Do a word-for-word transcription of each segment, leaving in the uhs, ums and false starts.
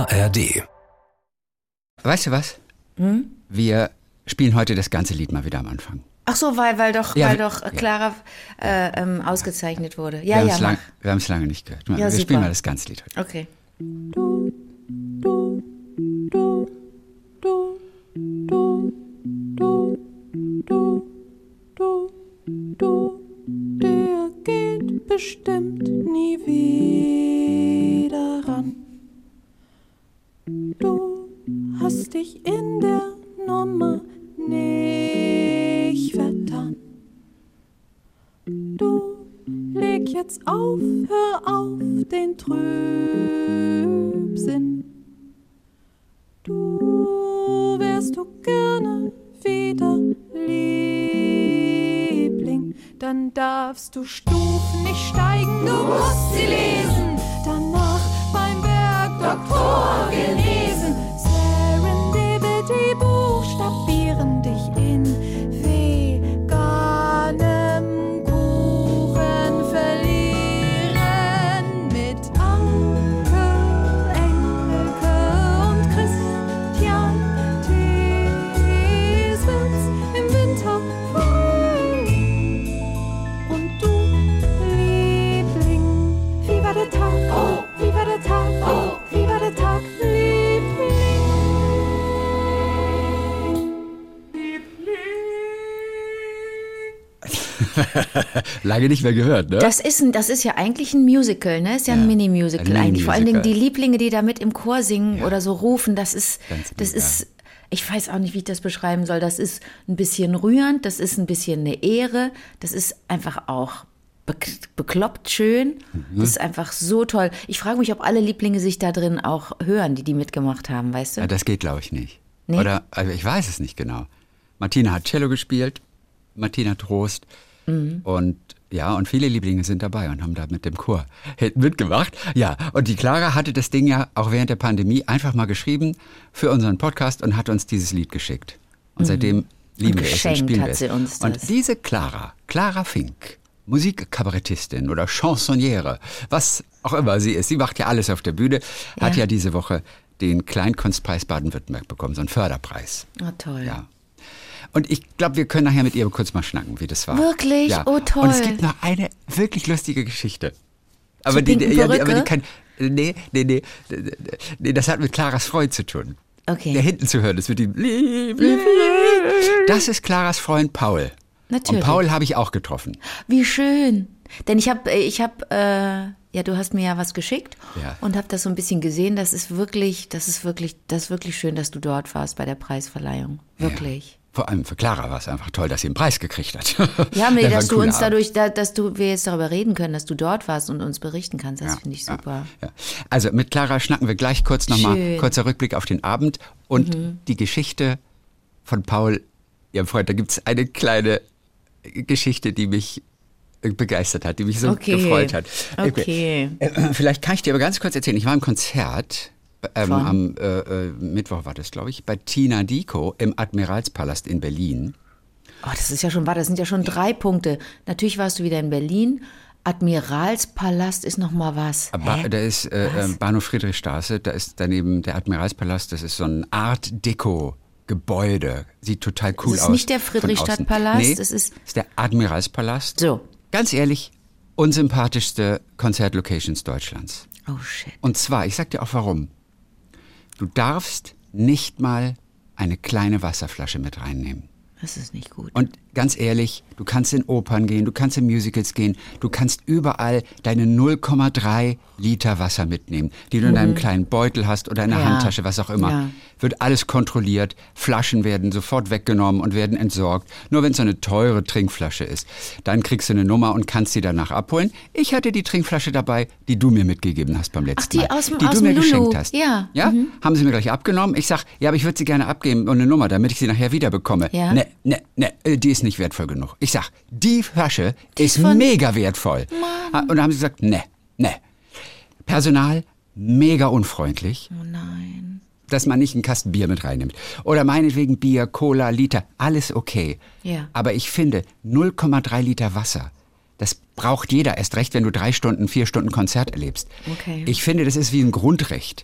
R D. Weißt du was? Hm? Wir spielen heute das ganze Lied mal wieder am Anfang. Ach so, weil, weil doch, Ja, weil wir- doch Clara äh, ähm, ausgezeichnet wurde. Ja, wir ja, haben's lang, mach. wir haben es lange nicht gehört. Mal, Ja, wir super. spielen mal das ganze Lied heute. Okay. Du, du, du, du, du, du, du, du, du, der geht bestimmt nie wieder ran. Du hast dich in der Nummer nicht vertan. Du leg jetzt auf, hör auf den Trübsinn. Du wärst du gerne wieder Liebling, dann darfst du Stufen nicht steigen, du musst sie lesen, danach beim Bergdoktor genesen. Serendipity buchstabieren dich in veganem Kuchen verlieren mit Anke, Engelke und Christian Thies wird's im Winter Frühling. Und du, Liebling, wie war der Tag? Oh, wie war der Tag? Oh, wie war der Tag, Liebling? Lange nicht mehr gehört, ne? Das ist, ein, das ist ja eigentlich ein Musical, ne? Ist ja, Ja, ein Mini-Musical ein eigentlich. Vor allen Dingen die Mini-Musical. Lieblinge, die da mit im Chor singen Ja. oder so rufen, das ist, Ganz das lieb, ist, ich weiß auch nicht, wie ich das beschreiben soll. Das ist ein bisschen rührend, das ist ein bisschen eine Ehre, das ist einfach auch bek- bekloppt schön. Mhm. Das ist einfach so toll. Ich frage mich, ob alle Lieblinge sich da drin auch hören, die die mitgemacht haben, weißt du? Ja, das geht, glaube ich, nicht. Nee? Oder, also ich weiß es nicht genau. Martina hat Cello gespielt, Martina Trost. Mhm. Und ja, und viele Lieblinge sind dabei und haben da mit dem Chor hinten mitgemacht. Ja, und die Clara hatte das Ding ja auch während der Pandemie einfach mal geschrieben für unseren Podcast und hat uns dieses Lied geschickt. Und seitdem lieben wir es und geschenkt spielen hat wir es. sie uns das. Und diese Clara, Clara Fink, Musikkabarettistin oder Chansonniere, was auch immer sie ist, sie macht ja alles auf der Bühne, hat Ja. ja diese Woche den Kleinkunstpreis Baden-Württemberg bekommen, so einen Förderpreis. Oh, toll. Ja. Und ich glaube, wir können nachher mit ihr kurz mal schnacken, wie das war. Wirklich? Ja. Oh, toll. Und es gibt noch eine wirklich lustige Geschichte. Aber Zur die, pinken ja, die, aber die Perücke? kann, nee, nee, nee, nee, das hat mit Claras Freund zu tun. Okay. Der hinten zu hören ist mit dem Lieb, Lieb. Das ist Claras Freund Paul. Natürlich. Und Paul habe ich auch getroffen. Wie schön. Denn ich habe, ich habe, äh, ja, du hast mir ja was geschickt Ja. und habe das so ein bisschen gesehen. Das ist wirklich, das ist wirklich, das ist wirklich schön, dass du dort warst bei der Preisverleihung. Wirklich. Ja. Vor allem für Clara war es einfach toll, dass sie einen Preis gekriegt hat. Ja, mir, Das war dass ein du cooler uns Abend. dadurch, da, dass du, wir jetzt darüber reden können, dass du dort warst und uns berichten kannst. Das Ja, finde ich ja, super. Ja. Also mit Clara schnacken wir gleich kurz nochmal, Schön. kurzer Rückblick auf den Abend und die Geschichte von Paul, ihrem Freund. Da gibt es eine kleine Geschichte, die mich begeistert hat, die mich so Okay. gefreut hat. Okay. Äh, Vielleicht kann ich dir aber ganz kurz erzählen. Ich war im Konzert, ähm, Von? am äh, äh, Mittwoch war das, glaube ich, bei Tina Diko im Admiralspalast in Berlin. Oh, das ist ja schon wahr, das sind ja schon drei Punkte. Natürlich warst du wieder in Berlin. Admiralspalast ist noch mal was. Ba Hä? da ist äh, äh, Bahnhof Friedrichstraße, da ist daneben der Admiralspalast, das ist so ein Art Deco Gebäude. Sieht total cool aus. Es ist nicht der von Friedrichstadtpalast, außen. Nee, es ist- ist der Admiralspalast. So. Ganz ehrlich, unsympathischste Konzertlocations Deutschlands. Oh shit. Und zwar, ich sag dir auch warum. Du darfst nicht mal eine kleine Wasserflasche mit reinnehmen. Das ist nicht gut. Und ganz ehrlich, du kannst in Opern gehen, du kannst in Musicals gehen, du kannst überall deine null Komma drei Liter Wasser mitnehmen, die du in deinem kleinen Beutel hast oder in der Ja. Handtasche, was auch immer. Ja. Wird alles kontrolliert, Flaschen werden sofort weggenommen und werden entsorgt. Nur wenn es so eine teure Trinkflasche ist, dann kriegst du eine Nummer und kannst sie danach abholen. Ich hatte die Trinkflasche dabei, die du mir mitgegeben hast beim letzten die Mal. aus dem- die aus du dem mir Lulu. geschenkt hast. Ja. Ja? Haben sie mir gleich abgenommen. Ich sag, ja, aber ich würde sie gerne abgeben und eine Nummer, damit ich sie nachher wieder bekomme. Ja. Ne, ne, ne, äh, die ist nicht wertvoll genug. Ich sag, die Flasche ist von- mega wertvoll. Mann. Und dann haben sie gesagt, ne, ne. Personal mega unfreundlich, Oh nein. dass man nicht einen Kasten Bier mit reinnimmt. Oder meinetwegen Bier, Cola, Liter, alles okay. Ja. Aber ich finde, null Komma drei Liter Wasser, das braucht jeder, erst recht, wenn du drei Stunden, vier Stunden Konzert erlebst. Okay. Ich finde, das ist wie ein Grundrecht.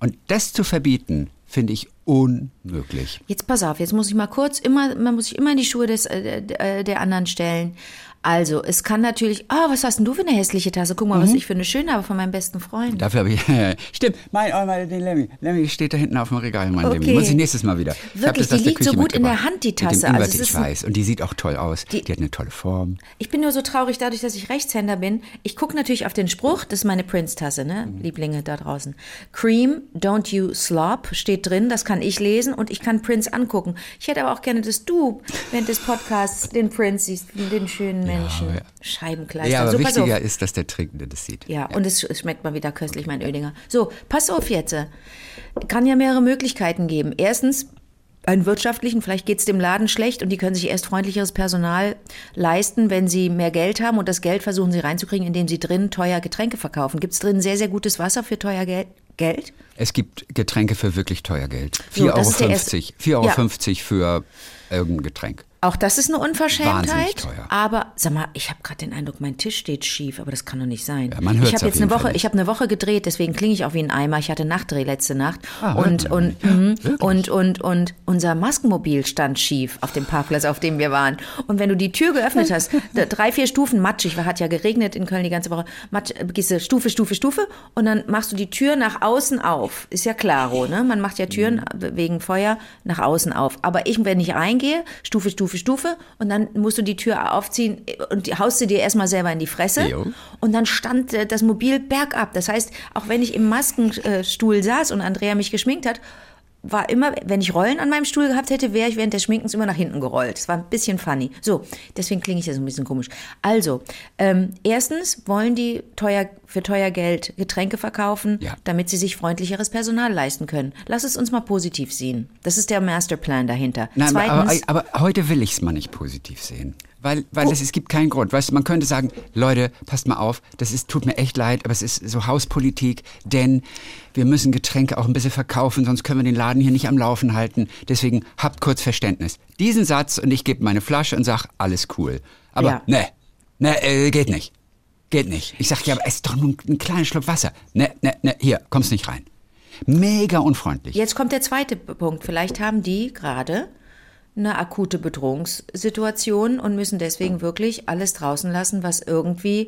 Und das zu verbieten, finde ich unmöglich. Jetzt pass auf, jetzt muss ich mal kurz, immer, man muss sich immer in die Schuhe des, äh, der anderen stellen. Also, es kann natürlich, ah, oh, was hast denn du für eine hässliche Tasse? Guck mal, mhm. was ich für eine schöne habe von meinem besten Freund. Dafür habe ich, stimmt, mein, oh, mein, den Lemmy. Lemmy steht da hinten auf dem Regal, mein Okay. Lemmy. Muss ich nächstes Mal wieder. Ich Wirklich, das die liegt Küche so gut in der mitgebracht. Hand, die Tasse. Mit dem Also, Ingwer, es ist ich ein- weiß. Und die sieht auch toll aus. Die- Die, hat eine tolle Form. Ich bin nur so traurig dadurch, dass ich Rechtshänder bin. Ich gucke natürlich auf den Spruch, das ist meine Prince-Tasse, ne? Mhm. Lieblinge da draußen. Cream, don't you slop, steht drin, das kann ich lesen und ich kann Prince angucken. Ich hätte aber auch gerne, dass du während des Podcasts den Prince siehst, den schönen Menschen. ja. Scheibenkleister. Ja, aber so, pass auf. wichtiger ist, dass der Trinkende das sieht. Ja, und es sch- schmeckt mal wieder köstlich, mein Oedinger. So, pass auf jetzt. Kann ja mehrere Möglichkeiten geben. Erstens, einen wirtschaftlichen, vielleicht geht es dem Laden schlecht und die können sich erst freundlicheres Personal leisten, wenn sie mehr Geld haben und das Geld versuchen sie reinzukriegen, indem sie drin teuer Getränke verkaufen. Gibt es drin sehr, sehr gutes Wasser für teuer Gel- Geld? Es gibt Getränke für wirklich teuer Geld. So, vier das Euro ist der fünfzig. erste- vier Euro Ja. fünfzig für irgendein Getränk. Auch das ist eine Unverschämtheit. Wahnsinnig teuer. Aber sag mal, ich habe gerade den Eindruck, mein Tisch steht schief, aber das kann doch nicht sein. Ja, man hört's ich habe auf jetzt eine jeden Fall Woche, nicht. ich habe eine Woche gedreht, deswegen klinge ich auch wie ein Eimer. Ich hatte Nachtdreh letzte Nacht Ah, hört und man und, mhm, und und und unser Maskenmobil stand schief auf dem Parkplatz, auf dem wir waren. Und wenn du die Tür geöffnet hast, da- drei vier Stufen matschig, war hat ja geregnet in Köln die ganze Woche. Matsch, äh, gehst du Stufe Stufe Stufe und dann machst du die Tür nach außen auf. Ist ja klaro, ne? Man macht ja Türen wegen Feuer nach außen auf. Aber ich, wenn ich reingehe, Stufe Stufe Stufe und dann musst du die Tür aufziehen und die haust du dir erstmal selber in die Fresse. Jo. Und dann stand äh, das Mobil bergab. Das heißt, auch wenn ich im Maskenstuhl saß und Andrea mich geschminkt hat, war immer, wenn ich Rollen an meinem Stuhl gehabt hätte, wäre ich während des Schminkens immer nach hinten gerollt. Das war ein bisschen funny. So, deswegen klinge ich ja so ein bisschen komisch. Also, ähm, erstens wollen die teuer, für teuer Geld Getränke verkaufen, Ja. damit sie sich freundlicheres Personal leisten können. Lass es uns mal positiv sehen. Das ist der Masterplan dahinter. Nein, aber, Zweitens, aber, aber heute will ich es mal nicht positiv sehen. Weil, weil Oh. es, es gibt keinen Grund. Weißt du, man könnte sagen, Leute, passt mal auf, das ist, tut mir echt leid, aber es ist so Hauspolitik, denn wir müssen Getränke auch ein bisschen verkaufen, sonst können wir den Laden hier nicht am Laufen halten. Deswegen habt kurz Verständnis. Diesen Satz und ich gebe meine Flasche und sag, alles cool. Aber Ja. ne, ne, äh, geht nicht. Geht nicht. Ich sag, ja, aber es ist doch nur ein, ein kleiner Schluck Wasser. Ne, ne, ne, hier, kommst nicht rein. Mega unfreundlich. jetzt kommt der zweite Punkt. Vielleicht haben die gerade eine akute Bedrohungssituation und müssen deswegen wirklich alles draußen lassen, was irgendwie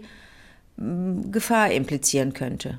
mh, Gefahr implizieren könnte.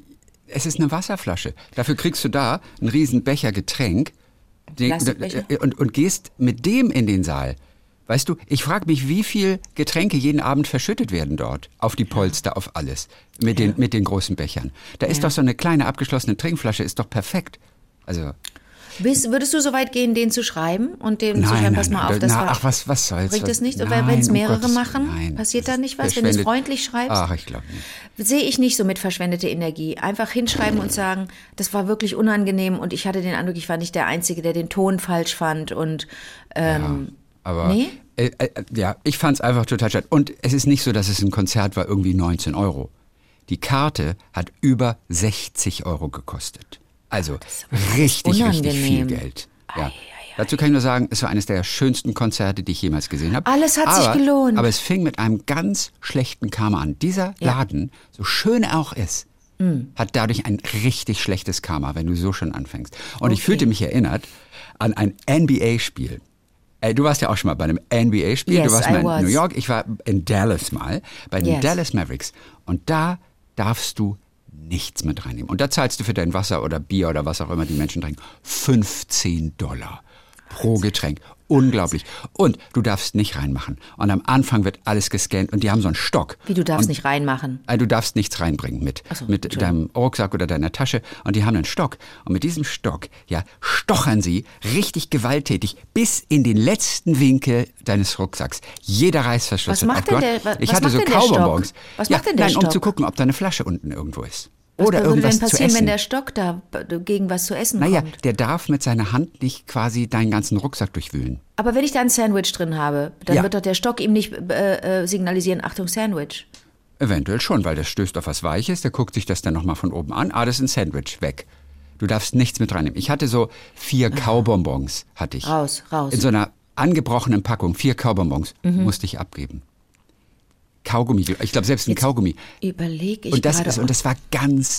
Es ist eine Wasserflasche. Dafür kriegst du da einen riesen Becher Getränk den, Plastikbecher? und, und gehst mit dem in den Saal. Weißt du, ich frage mich, wie viel Getränke jeden Abend verschüttet werden dort. Auf die Polster, auf alles. Mit, den, mit den großen Bechern. Da ist doch so eine kleine abgeschlossene Trinkflasche, ist doch perfekt. Also, Bist, würdest du so weit gehen, den zu schreiben und dem zu nein, schreiben, nein, pass mal nein, auf, das na, war... ach, was, was soll's? Bringt was, es nicht? Und nein, wenn es um mehrere Gottes machen, Willen, nein, passiert das da ist nicht was, wenn du es verschwendet- freundlich schreibst? Ach, ich glaube nicht. Sehe ich nicht so mit verschwendete Energie. Einfach hinschreiben und sagen, das war wirklich unangenehm und ich hatte den Eindruck, ich war nicht der Einzige, der den Ton falsch fand und ähm, Aber nee? äh, äh, ja, ich fand's einfach total schade. Und es ist nicht so, dass es ein Konzert war, irgendwie neunzehn Euro. Die Karte hat über sechzig Euro gekostet. Also richtig, richtig viel unangenehm. Geld. Ja. Dazu kann ich nur sagen, es war eines der schönsten Konzerte, die ich jemals gesehen habe. Alles hat sich aber, gelohnt. Aber es fing mit einem ganz schlechten Karma an. Dieser Ja. Laden, so schön er auch ist, hat dadurch ein richtig schlechtes Karma, wenn du so schon anfängst. Und ich Okay. fühlte mich erinnert an ein N B A-Spiel. Ey, du warst ja auch schon mal bei einem N B A-Spiel. Yes, du warst I mal in was. New York. Ich war in Dallas mal, bei den Yes. Dallas Mavericks. Und da darfst du nichts mit reinnehmen. Und da zahlst du für dein Wasser oder Bier oder was auch immer die Menschen trinken, fünfzehn Dollar pro Getränk. Unglaublich. Und du darfst nicht reinmachen. Und am Anfang wird alles gescannt und die haben so einen Stock. Wie, du darfst und, nicht reinmachen? äh, Du darfst nichts reinbringen mit, Ach so, mit Entschuldigung. deinem Rucksack oder deiner Tasche. Und die haben einen Stock. Und mit diesem Stock, ja, stochern sie richtig gewalttätig bis in den letzten Winkel deines Rucksacks. Jeder Reißverschluss. Was macht wird denn abgemacht. der- was Ich macht hatte so denn der Stock? Kaubonbons. Was ja, macht denn der nein, um Stock? zu gucken, ob da eine Flasche unten irgendwo ist. Was Oder würde irgendwas denn zu passieren, essen. wenn der Stock da gegen was zu essen Naja, kommt? der darf mit seiner Hand nicht quasi deinen ganzen Rucksack durchwühlen. Aber wenn ich da ein Sandwich drin habe, dann Ja. wird doch der Stock ihm nicht äh, äh, signalisieren, Achtung, Sandwich. Eventuell schon, weil der stößt auf was Weiches, der guckt sich das dann nochmal von oben an. Ah, das ist ein Sandwich, weg. Du darfst nichts mit reinnehmen. Ich hatte so vier Kaubonbons, hatte ich. Raus, raus. In so einer angebrochenen Packung, vier Kaubonbons, Mhm. musste ich abgeben. Kaugummi, ich glaube selbst ein Jetzt Kaugummi. Überlege ich Und das, gerade. ist, und das war ganz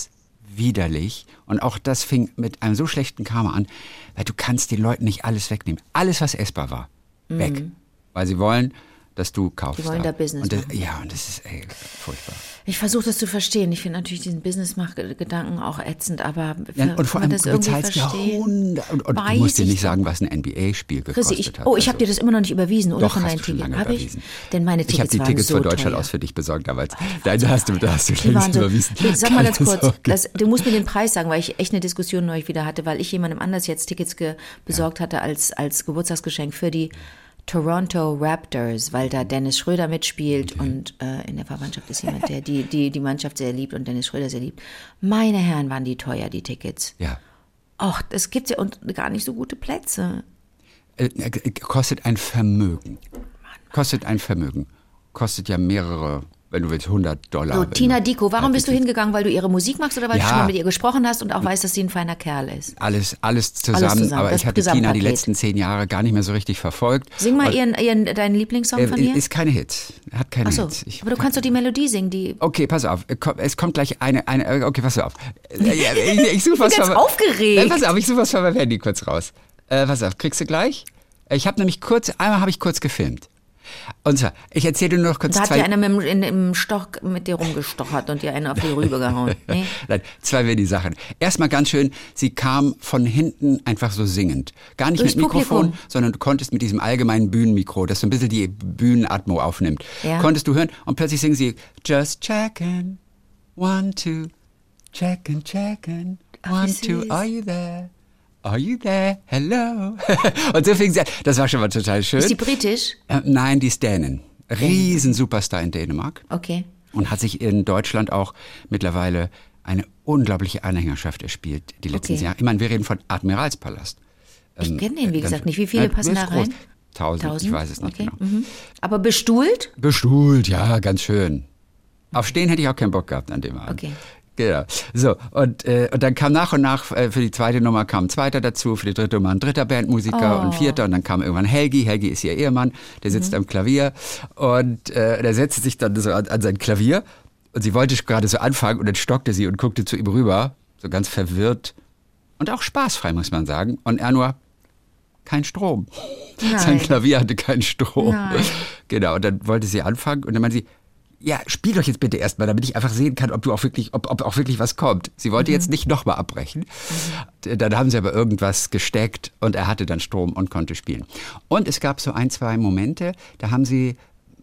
widerlich. Und auch das fing mit einem so schlechten Karma an, weil du kannst den Leuten nicht alles wegnehmen. Alles, was essbar war, mhm. weg. Weil sie wollen, dass du kaufst. Die wollen da, da Business und das, machen. Ja, und das ist ey, furchtbar. Ich versuche das zu verstehen. Ich finde natürlich diesen Business-Gedanken auch ätzend, aber ja, und vor allem, das du bezahlst ja Hundert. Und, und du musst dir nicht sagen, was ein N B A-Spiel gekostet Chrissy, ich, hat. Oh, ich also. habe dir das immer noch nicht überwiesen, oder? Doch, Von hast deinen du schon Tickets. lange Hab ich? überwiesen. Denn meine Tickets Ich habe die waren Tickets so von Deutschland teuer. aus für dich besorgt damals. Da, da hast du, da hast du Die waren längst so, überwiesen. Sag mal ganz Keine kurz, Sorge. das, du musst mir den Preis sagen, weil ich echt eine Diskussion neulich wieder hatte, weil ich jemandem anders jetzt Tickets ge- besorgt ja. hatte als, als Geburtstagsgeschenk für die Toronto Raptors, weil da Dennis Schröder mitspielt okay. und äh, in der Verwandtschaft ist jemand, der die, die, die Mannschaft sehr liebt und Dennis Schröder sehr liebt. Meine Herren, waren die teuer, die Tickets. Ja. Ach, es gibt ja und gar nicht so gute Plätze. Äh, kostet ein Vermögen. Kostet ein Vermögen. Kostet ja mehrere, wenn du willst, hundert Dollar. So, Tina Dicko, warum ja, bist du hingegangen? Weil du ihre Musik machst oder weil ja. du schon mal mit ihr gesprochen hast und auch weißt, dass sie ein feiner Kerl ist? Alles, alles zusammen, alles zusammen. aber Das ich hatte Tina die Gesamtpaket. letzten zehn Jahre gar nicht mehr so richtig verfolgt. Sing mal und, ihren, ihren, deinen Lieblingssong äh, von ihr. Ist keine Hits. Hat keine Ach so, Hits. Ich, aber du kannst doch die Melodie singen, die... Okay, pass auf. Es kommt gleich eine, eine okay, pass auf. Ich, ich suche was Ich bin ganz von, aufgeregt. Äh, pass auf, ich suche was von meinem Handy kurz raus. Äh, pass auf, kriegst du gleich? Ich habe nämlich kurz, einmal habe ich kurz gefilmt. Und zwar, ich erzähle dir nur noch kurz Da hat zwei... dir einer mit, dem- in, im Stock mit dir rumgestochert und dir einen auf die Rübe gehauen. Nee? Nein, zwei wären die Sachen. Erstmal ganz schön, sie kam von hinten einfach so singend. Gar nicht Durchs mit Mikrofon, Publikum. sondern du konntest mit diesem allgemeinen Bühnenmikro, das so ein bisschen die Bühnenatmo aufnimmt, Ja. konntest du hören und plötzlich singen sie Just checking, one, two, checking, checking, Ach, one, wie two, süß. are you there? Are you there? Hello? Und so fing sie an. Das war schon mal total schön. Ist die britisch? Äh, nein, die ist Dänin. Riesen Superstar in Dänemark. Okay. Und hat sich in Deutschland auch mittlerweile eine unglaubliche Anhängerschaft erspielt, die letzten Okay. Jahre. Ich meine, wir reden von Admiralspalast. Ich Ähm, kenne den, wie ganz- gesagt, nicht. Wie viele Ja, passen ist da groß. rein? Tausend, ich weiß es nicht okay. genau. Mhm. Aber bestuhlt? Bestuhlt, ja, ganz schön. Auf Stehen hätte ich auch keinen Bock gehabt an dem Abend. Okay. Genau. So, und, äh, und dann kam nach und nach, äh, für die zweite Nummer kam ein zweiter dazu, für die dritte Nummer ein dritter Bandmusiker Oh. und ein vierter und dann kam irgendwann Helgi. Helgi ist ihr Ehemann, der sitzt am Klavier und äh, der setzte sich dann so an, an sein Klavier und sie wollte gerade so anfangen und dann stockte sie und guckte zu ihm rüber, so ganz verwirrt und auch spaßfrei, muss man sagen. Und er nur, kein Strom. Nein. Sein Klavier hatte keinen Strom. Nein. Genau, und dann wollte sie anfangen und dann meinte sie, ja, spiel doch jetzt bitte erstmal, damit ich einfach sehen kann, ob du auch wirklich, ob, ob auch wirklich was kommt. Sie wollte mhm. jetzt nicht nochmal abbrechen. Mhm. Dann haben sie aber irgendwas gesteckt und er hatte dann Strom und konnte spielen. Und es gab so ein, zwei Momente, da haben sie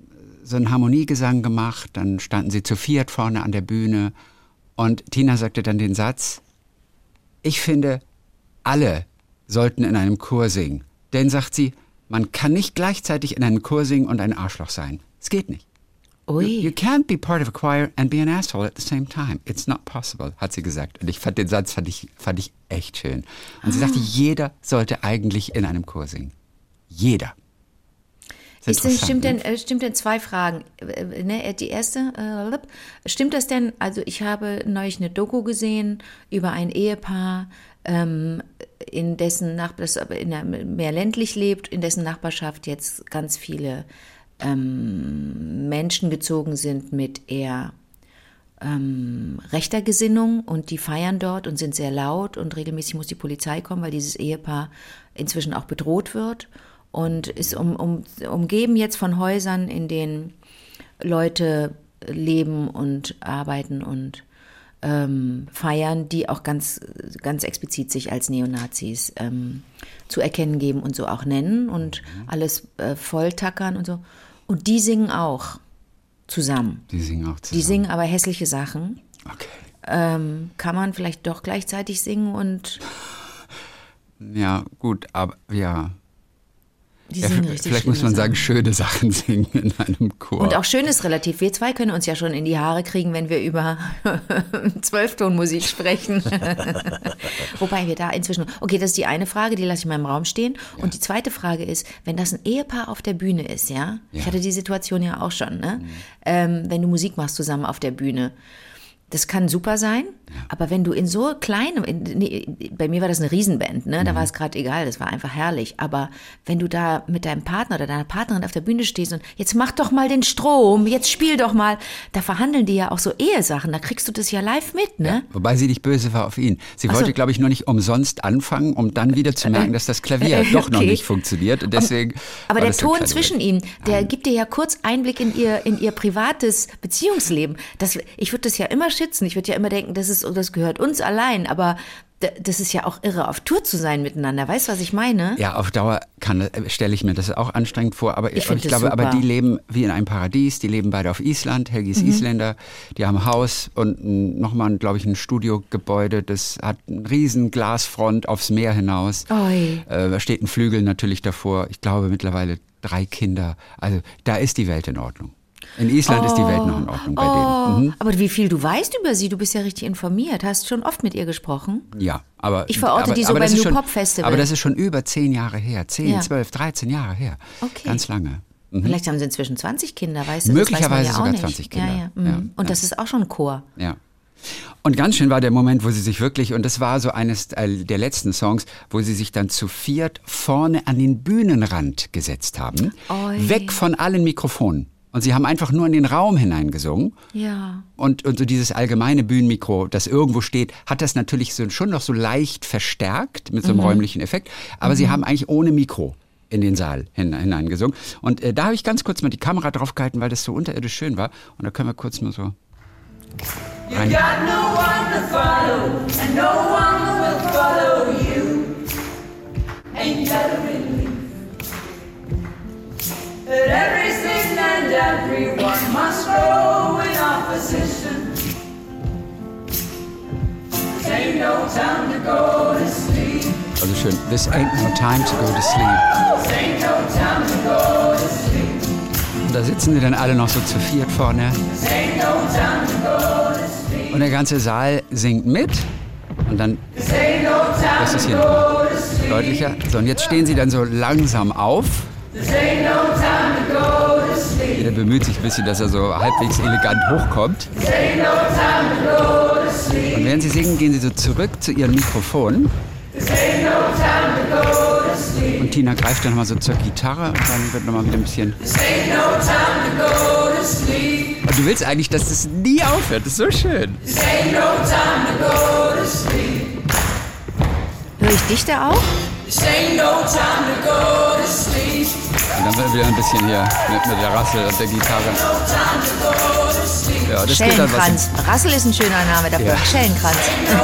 so einen Harmoniegesang gemacht, dann standen sie zu viert vorne an der Bühne und Tina sagte dann den Satz, ich finde, alle sollten in einem Chor singen. Denn, sagt sie, man kann nicht gleichzeitig in einem Chor singen und ein Arschloch sein. Es geht nicht. Ui. You, you can't be part of a choir and be an asshole at the same time. It's not possible, hat sie gesagt. Und ich fand den Satz fand ich, fand ich echt schön. Und sie Ah. sagte, jeder sollte eigentlich in einem Chor singen. Jeder. Das Ist denn, interessant, stimmt, ne? denn, äh, stimmt denn zwei Fragen? Äh, ne, die erste, äh, stimmt das denn, also ich habe neulich eine Doku gesehen über ein Ehepaar, ähm, in dessen Nach- das aber in der, mehr ländlich lebt, in dessen Nachbarschaft jetzt ganz viele ähm, Menschen gezogen sind mit eher ähm, rechter Gesinnung und die feiern dort und sind sehr laut und regelmäßig muss die Polizei kommen, weil dieses Ehepaar inzwischen auch bedroht wird und ist um, um, umgeben jetzt von Häusern, in denen Leute leben und arbeiten und ähm, feiern, die auch ganz, ganz explizit sich als Neonazis ähm, zu erkennen geben und so auch nennen und alles äh, volltackern und so. Und die singen auch zusammen. Die singen auch zusammen. Die singen aber hässliche Sachen. Okay. Ähm, kann man vielleicht doch gleichzeitig singen und Ja, gut, aber ja. die ja singen f- richtig vielleicht muss man schlimme sagen, Sachen. schöne Sachen singen in einem Chor. Und auch schön ist relativ. Wir zwei können uns ja schon in die Haare kriegen, wenn wir über Zwölftonmusik sprechen. Wobei wir da inzwischen... Okay, das ist die eine Frage, die lasse ich mal im Raum stehen. Ja. Und die zweite Frage ist, wenn das ein Ehepaar auf der Bühne ist, ja? Ja. Ich hatte die Situation ja auch schon, ne? Ähm, wenn du Musik machst zusammen auf der Bühne. Das kann super sein, Aber wenn du in so kleinem, in, nee, bei mir war das eine Riesenband, ne? Da mhm. war es gerade egal, das war einfach herrlich. Aber wenn du da mit deinem Partner oder deiner Partnerin auf der Bühne stehst und jetzt mach doch mal den Strom, jetzt spiel doch mal, da verhandeln die ja auch so Ehesachen, da kriegst du das ja live mit, ne? Ja, wobei sie nicht böse war auf ihn. Sie Ach wollte, so. glaube ich, nur nicht umsonst anfangen, um dann wieder zu merken, dass das Klavier äh, doch noch okay. nicht funktioniert. Und deswegen Aber war der das so Ton klein zwischen gewesen. ihnen, der gibt dir ja kurz Einblick in ihr, in ihr privates Beziehungsleben. Das, ich würde das ja immer schätzen. Ich würde ja immer denken, das ist, das gehört uns allein. Aber d- das ist ja auch irre, auf Tour zu sein miteinander. Weißt du, was ich meine? Ja, auf Dauer kann, stelle ich mir das auch anstrengend vor. Aber Ich ich, find ich das glaube, aber super. die leben wie in einem Paradies. Die leben beide auf Island. Helgi ist Mhm. Isländer. Die haben ein Haus und nochmal, glaube ich, ein Studiogebäude. Das hat eine riesen Glasfront aufs Meer hinaus. Oi. Äh, da steht ein Flügel natürlich davor. Ich glaube mittlerweile drei Kinder. Also da ist die Welt in Ordnung. In Island ist die Welt noch in Ordnung bei Oh, denen. Mhm. aber wie viel du weißt über sie, du bist ja richtig informiert. Hast schon oft mit ihr gesprochen? Ja, aber Ich verorte aber, die so aber beim das ist New schon, Pop Festival. Aber das ist schon über zehn Jahre her. Zehn, Ja. zwölf, dreizehn Jahre her. Okay. Ganz lange. Mhm. Vielleicht haben sie inzwischen zwanzig Kinder, weißt du? Möglicherweise das weiß man ja sogar auch nicht. zwanzig Kinder. Ja, ja. Mhm. Ja, Und ja. das ist auch schon ein Chor. Ja. Und ganz schön war der Moment, wo sie sich wirklich, und das war so eines der letzten Songs, wo sie sich dann zu viert vorne an den Bühnenrand gesetzt haben. Oi. Weg von allen Mikrofonen. Und sie haben einfach nur in den Raum hineingesungen. Ja. Und, und so dieses allgemeine Bühnenmikro, das irgendwo steht, hat das natürlich so, schon noch so leicht verstärkt mit so einem Mhm. räumlichen Effekt. Aber sie haben eigentlich ohne Mikro in den Saal hin, hineingesungen. Und äh, da habe ich ganz kurz mal die Kamera drauf gehalten, weil das so unterirdisch schön war. Und da können wir kurz mal so rein. You got no one to follow, and no one will follow you. Ain't that a relief? That everything and everyone must grow in opposition. This ain't no time to go to sleep. Also schön. This ain't no time to go to sleep. This ain't no time to go to sleep. Und da sitzen die dann alle noch so zu viert vorne. This ain't no time to go to sleep. Und der ganze Saal singt mit. Und dann This ain't no time ist es to hier go to sleep. deutlicher. So, und jetzt stehen sie dann so langsam auf. This ain't no time to go to sleep. Jeder bemüht sich ein bisschen, dass er so halbwegs elegant hochkommt. This ain't no time to go to sleep. Und während sie singen, gehen sie so zurück zu ihren Mikrofonen. This ain't no time to go to sleep. Und Tina greift dann nochmal so zur Gitarre und dann wird nochmal wieder ein bisschen... This ain't no time to go to sleep. Und du willst eigentlich, dass das nie aufhört. Das ist so schön. This ain't no time to go to sleep. Höre ich dich da auch? This ain't no time to go to sleep. Und dann wird wieder ein bisschen hier mit, mit der Rassel und der Gitarre. No time to go to sleep. Ja, das geht dann was. Schellenkranz. Rassel ist ein schöner Name dafür. Ja. Schellenkranz.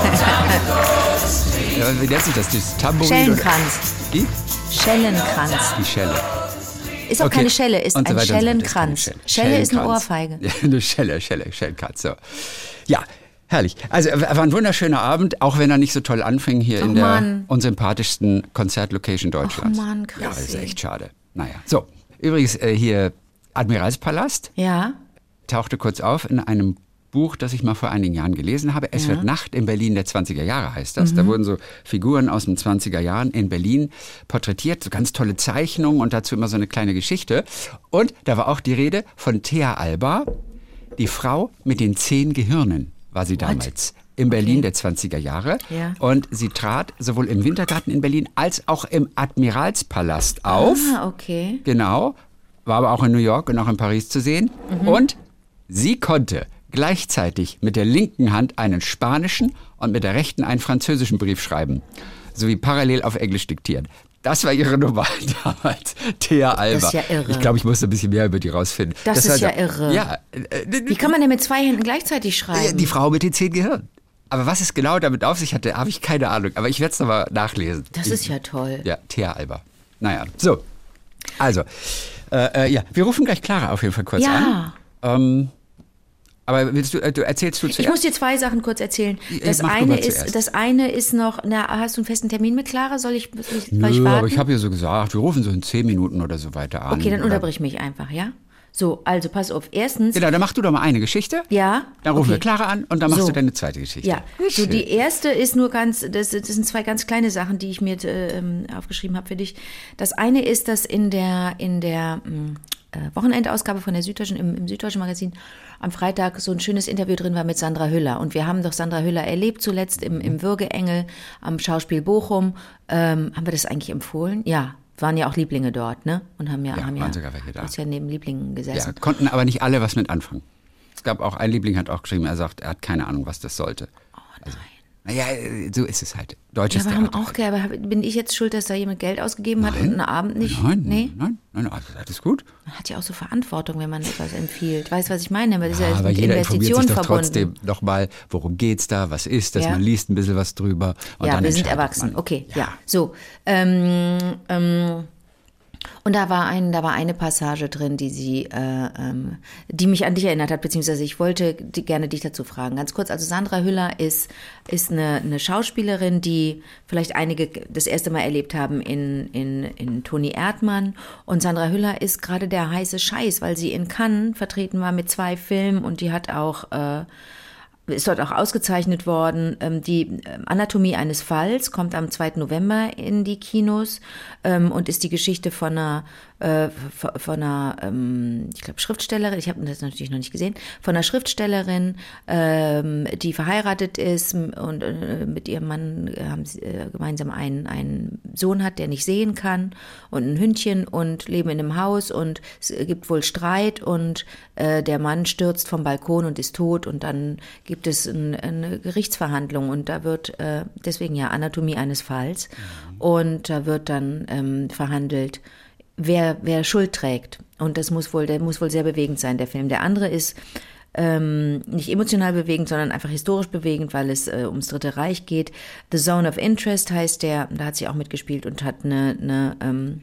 Ja, wie nennt sich das? Das Tambourin? Schellenkranz. Oder? Die? Schellenkranz. Die Schelle. Ist auch Okay. keine Schelle, ist Und so ein weiter und so weiter. Schellenkranz. Das ist Schelle keine ist eine Schellenkranz. Ohrfeige. Ja, eine Schelle, Schelle, Schellenkranz. So. Ja, herrlich. Also äh, war ein wunderschöner Abend, auch wenn er nicht so toll anfing hier Ach, in der Mann. unsympathischsten Konzertlocation Deutschlands. Ach, Mann, Ja, Chrissy. das ist echt schade. Naja, so. Übrigens äh, hier Admiralspalast Ja. tauchte kurz auf in einem Buch, das ich mal vor einigen Jahren gelesen habe. Es Ja. wird Nacht in Berlin der zwanziger Jahre, heißt das. Da wurden so Figuren aus den zwanziger Jahren in Berlin porträtiert, so ganz tolle Zeichnungen und dazu immer so eine kleine Geschichte. Und da war auch die Rede von Thea Alba, die Frau mit den zehn Gehirnen, war sie damals. In Berlin Okay. der zwanziger Jahre. Ja. Und sie trat sowohl im Wintergarten in Berlin als auch im Admiralspalast auf. Ah, okay. Genau, war aber auch in New York und auch in Paris zu sehen. Und sie konnte gleichzeitig mit der linken Hand einen spanischen und mit der rechten einen französischen Brief schreiben, sowie parallel auf Englisch diktieren. Das war ihre Nummer damals, Thea Alba. Das ist ja irre. Ich glaube, ich musste ein bisschen mehr über die rausfinden. Das ist war ja da- irre. Ja, äh, Wie kann man denn mit zwei Händen gleichzeitig schreiben? die Frau mit den zehn Gehirnen. Aber was es genau damit auf sich hatte, habe ich keine Ahnung. Aber ich werde es nochmal nachlesen. Das ist ja toll. Ja, Thea Alba. Naja, so. Also, äh, äh, ja, wir rufen gleich Clara auf jeden Fall kurz Ja. an. Ähm, aber willst du, äh, du erzählst du zuerst? Ich muss dir zwei Sachen kurz erzählen. Das mach du eine mal ist, zuerst. das eine ist noch, na, hast du einen festen Termin mit Clara? Soll ich, soll ich, soll ich Nö, warten? aber ich habe ja so gesagt, wir rufen so in zehn Minuten oder so weiter an. Okay, dann Oder- unterbrich mich einfach, ja? So, also pass auf. Erstens, Genau, dann mach du doch mal eine Geschichte. ja. Dann rufen okay. wir Clara an und dann machst So. du deine zweite Geschichte. Ja, so die erste ist nur ganz, das, das sind zwei ganz kleine Sachen, die ich mir ähm, aufgeschrieben habe für dich. Das eine ist, dass in der, in der, mh, äh, Wochenendausgabe von der Süddeutschen, im, im Süddeutschen Magazin, am Freitag so ein schönes Interview drin war mit Sandra Hüller. Und wir haben doch Sandra Hüller erlebt zuletzt im, im Würgeengel am Schauspiel Bochum. Ähm, haben wir das eigentlich empfohlen? Ja, waren ja auch Lieblinge dort, ne? Und haben ja, Ja, haben waren ja, sogar welche da. uns ja neben Lieblingen gesessen. Ja, konnten aber nicht alle was mit anfangen. Es gab auch, ein Liebling hat auch geschrieben, er sagt, er hat keine Ahnung, was das sollte. Oh nein. Naja, so ist es halt. Deutsches Ja, aber haben Theater. auch gerne, aber bin ich jetzt schuld, dass da jemand Geld ausgegeben hat Nein. und einen Abend nicht? Nein, Nee? nein, nein, nein, alles gut. Man hat ja auch so Verantwortung, wenn man etwas empfiehlt. Weißt du, was ich meine? Aber das ist ja, Aber mit jeder informiert Investitionen sich doch verbunden. trotzdem nochmal, worum geht's da, was ist das, Ja. man liest ein bisschen was drüber. Und Ja, dann wir sind entscheidet erwachsen. man. Okay, ja. So. Ähm, ähm, und da war ein, da war eine Passage drin, die sie, äh, ähm, die mich an dich erinnert hat, beziehungsweise ich wollte die, gerne dich dazu fragen. Ganz kurz, also Sandra Hüller ist, ist eine, eine Schauspielerin, die vielleicht einige das erste Mal erlebt haben in, in, in Toni Erdmann. Und Sandra Hüller ist gerade der heiße Scheiß, weil sie in Cannes vertreten war mit zwei Filmen und die hat auch, äh, ist dort auch ausgezeichnet worden. Die Anatomie eines Falls kommt am zweiten November in die Kinos und ist die Geschichte von einer, von einer, ich glaube, Schriftstellerin, ich habe das natürlich noch nicht gesehen, von einer Schriftstellerin, die verheiratet ist und mit ihrem Mann haben sie gemeinsam einen, einen Sohn hat, der nicht sehen kann und ein Hündchen und leben in einem Haus und es gibt wohl Streit und der Mann stürzt vom Balkon und ist tot und dann gibt es ein, eine Gerichtsverhandlung und da wird, äh, deswegen ja Anatomie eines Falls, mhm. und da wird dann ähm, verhandelt, wer, wer Schuld trägt. Und das muss wohl, der muss wohl sehr bewegend sein, der Film. Der andere ist ähm, nicht emotional bewegend, sondern einfach historisch bewegend, weil es äh, ums Dritte Reich geht. The Zone of Interest heißt der, da hat sie auch mitgespielt und hat eine, eine ähm,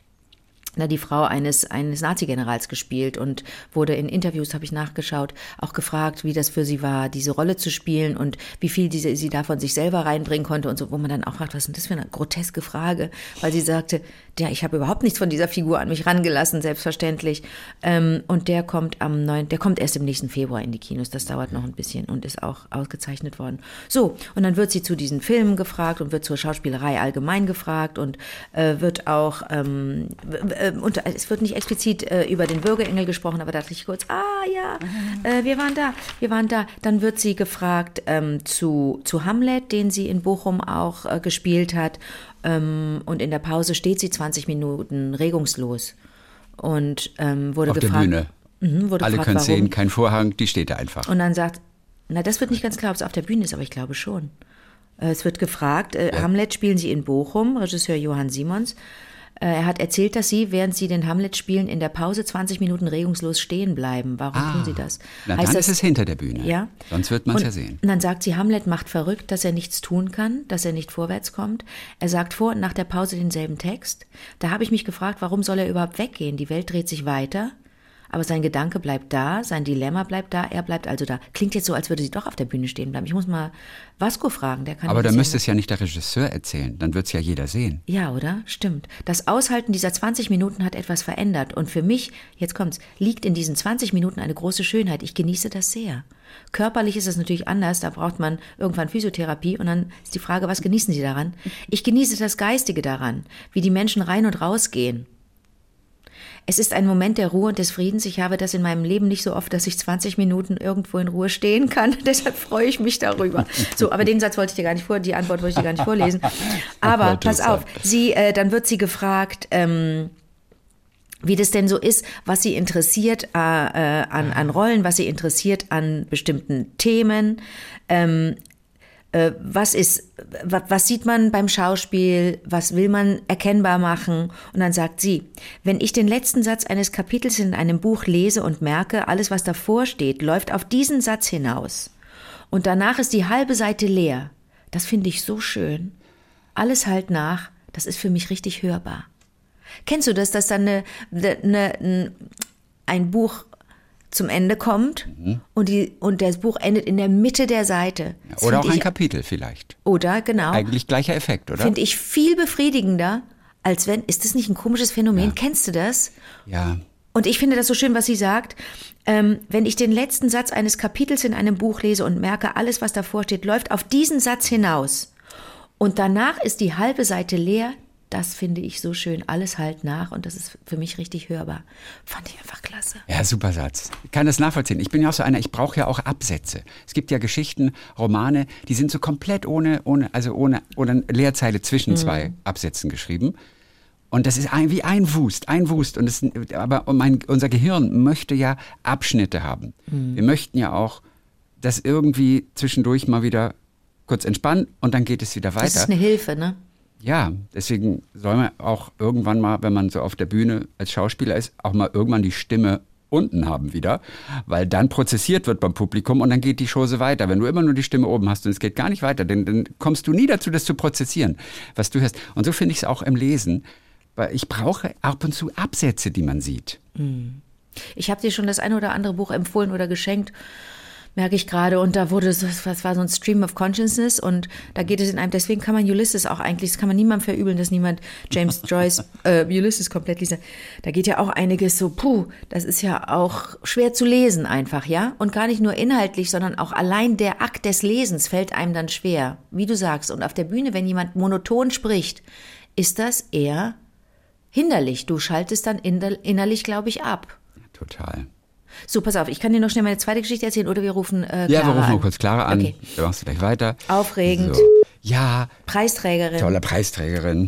na, die Frau eines, eines Nazi-Generals gespielt und wurde in Interviews, habe ich nachgeschaut, auch gefragt, wie das für sie war, diese Rolle zu spielen und wie viel diese, sie da von sich selber reinbringen konnte und so, wo man dann auch fragt, was ist denn das für eine groteske Frage, weil sie sagte, ja, ich habe überhaupt nichts von dieser Figur an mich rangelassen, selbstverständlich. Ähm, und der kommt am neunten, der kommt erst im nächsten Februar in die Kinos, das dauert noch ein bisschen und ist auch ausgezeichnet worden. So, und dann wird sie zu diesen Filmen gefragt und wird zur Schauspielerei allgemein gefragt und äh, wird auch, ähm, und es wird nicht explizit äh, über den Würgeengel gesprochen, aber da dachte ich kurz, ah ja, äh, wir waren da, wir waren da. Dann wird sie gefragt ähm, zu, zu Hamlet, den sie in Bochum auch äh, gespielt hat. Ähm, und in der Pause steht sie zwanzig Minuten regungslos und ähm, wurde auf gefragt. Auf der Bühne. Mh, wurde Alle gefragt, können warum. sehen, kein Vorhang, die steht da einfach. Und dann sagt, na, das wird nicht ganz klar, ob es auf der Bühne ist, aber ich glaube schon. Äh, es wird gefragt, äh, ja. Hamlet spielen sie in Bochum, Regisseur Johann Simons. Er hat erzählt, dass Sie, während Sie den Hamlet spielen, in der Pause zwanzig Minuten regungslos stehen bleiben. Warum ah, tun Sie das? Na, heißt dann das, ist es hinter der Bühne. Ja. Sonst wird man es und, ja sehen. Und dann sagt sie, Hamlet macht verrückt, dass er nichts tun kann, dass er nicht vorwärts kommt. Er sagt vor und nach der Pause denselben Text. Da habe ich mich gefragt, warum soll er überhaupt weggehen? Die Welt dreht sich weiter. Aber sein Gedanke bleibt da, sein Dilemma bleibt da, er bleibt also da. Klingt jetzt so, als würde sie doch auf der Bühne stehen bleiben. Ich muss mal Vasco fragen. Der kann Aber da ja müsste es ja nicht der Regisseur erzählen, dann wird es ja jeder sehen. Ja, oder? Stimmt. Das Aushalten dieser zwanzig Minuten hat etwas verändert. Und für mich, jetzt kommt's, liegt in diesen zwanzig Minuten eine große Schönheit. Ich genieße das sehr. Körperlich ist es natürlich anders, da braucht man irgendwann Physiotherapie und dann ist die Frage, was genießen Sie daran? Ich genieße das Geistige daran, wie die Menschen rein und raus gehen. Es ist ein Moment der Ruhe und des Friedens. Ich habe das in meinem Leben nicht so oft, dass ich zwanzig Minuten irgendwo in Ruhe stehen kann. Deshalb freue ich mich darüber. So, aber den Satz wollte ich dir gar nicht vor, die Antwort wollte ich dir gar nicht vorlesen. Aber pass auf, sie, äh, dann wird sie gefragt, ähm, wie das denn so ist, was sie interessiert äh, äh, an, an Rollen, was sie interessiert an bestimmten Themen. Ähm, Was ist, was sieht man beim Schauspiel, was will man erkennbar machen? Und dann sagt sie, wenn ich den letzten Satz eines Kapitels in einem Buch lese und merke, alles, was davor steht, läuft auf diesen Satz hinaus. Und danach ist die halbe Seite leer. Das finde ich so schön. Alles halt nach, das ist für mich richtig hörbar. Kennst du das, dass dann eine, eine, ein Buch zum Ende kommt mhm. und, die, und das Buch endet in der Mitte der Seite. Ja, oder auch ein ich, Kapitel vielleicht. Oder, genau. Eigentlich gleicher Effekt, oder? Finde ich viel befriedigender, als wenn, ist das nicht ein komisches Phänomen? Ja. Kennst du das? Ja. Und ich finde das so schön, was sie sagt. Ähm, wenn ich den letzten Satz eines Kapitels in einem Buch lese und merke, alles, was davor steht, läuft auf diesen Satz hinaus. Und danach ist die halbe Seite leer, das finde ich so schön. Alles halt nach und das ist für mich richtig hörbar. Fand ich einfach klasse. Ja, super Satz. Ich kann das nachvollziehen. Ich bin ja auch so einer, ich brauche ja auch Absätze. Es gibt ja Geschichten, Romane, die sind so komplett ohne, ohne also ohne, ohne Leerzeile zwischen mhm. zwei Absätzen geschrieben. Und das ist ein, wie ein Wust, ein Wust. Und das, aber mein, unser Gehirn möchte ja Abschnitte haben. Mhm. Wir möchten ja auch, dass irgendwie zwischendurch mal wieder kurz entspannen und dann geht es wieder weiter. Das ist eine Hilfe, ne? Ja, deswegen soll man auch irgendwann mal, wenn man so auf der Bühne als Schauspieler ist, auch mal irgendwann die Stimme unten haben wieder, weil dann prozessiert wird beim Publikum und dann geht die Chose weiter. Wenn du immer nur die Stimme oben hast und es geht gar nicht weiter, dann, dann kommst du nie dazu, das zu prozessieren, was du hörst. Und so finde ich es auch im Lesen, weil ich brauche ab und zu Absätze, die man sieht. Ich habe dir schon das eine oder andere Buch empfohlen oder geschenkt, merke ich gerade, und da wurde so, was war so ein Stream of Consciousness und da geht es in einem, deswegen kann man Ulysses auch eigentlich, das kann man niemandem verübeln, dass niemand James Joyce äh, Ulysses komplett liest. Da geht ja auch einiges so, puh, das ist ja auch schwer zu lesen einfach, ja, und gar nicht nur inhaltlich, sondern auch allein der Akt des Lesens fällt einem dann schwer, wie du sagst, und auf der Bühne, wenn jemand monoton spricht, ist das eher hinderlich, du schaltest dann innerlich, glaube ich, ab. Total. So, pass auf, ich kann dir noch schnell meine zweite Geschichte erzählen oder wir rufen äh, Clara an. Ja, wir rufen mal kurz Clara an. Okay. Dann machst du gleich weiter. Aufregend. So. Ja. Preisträgerin. Tolle Preisträgerin.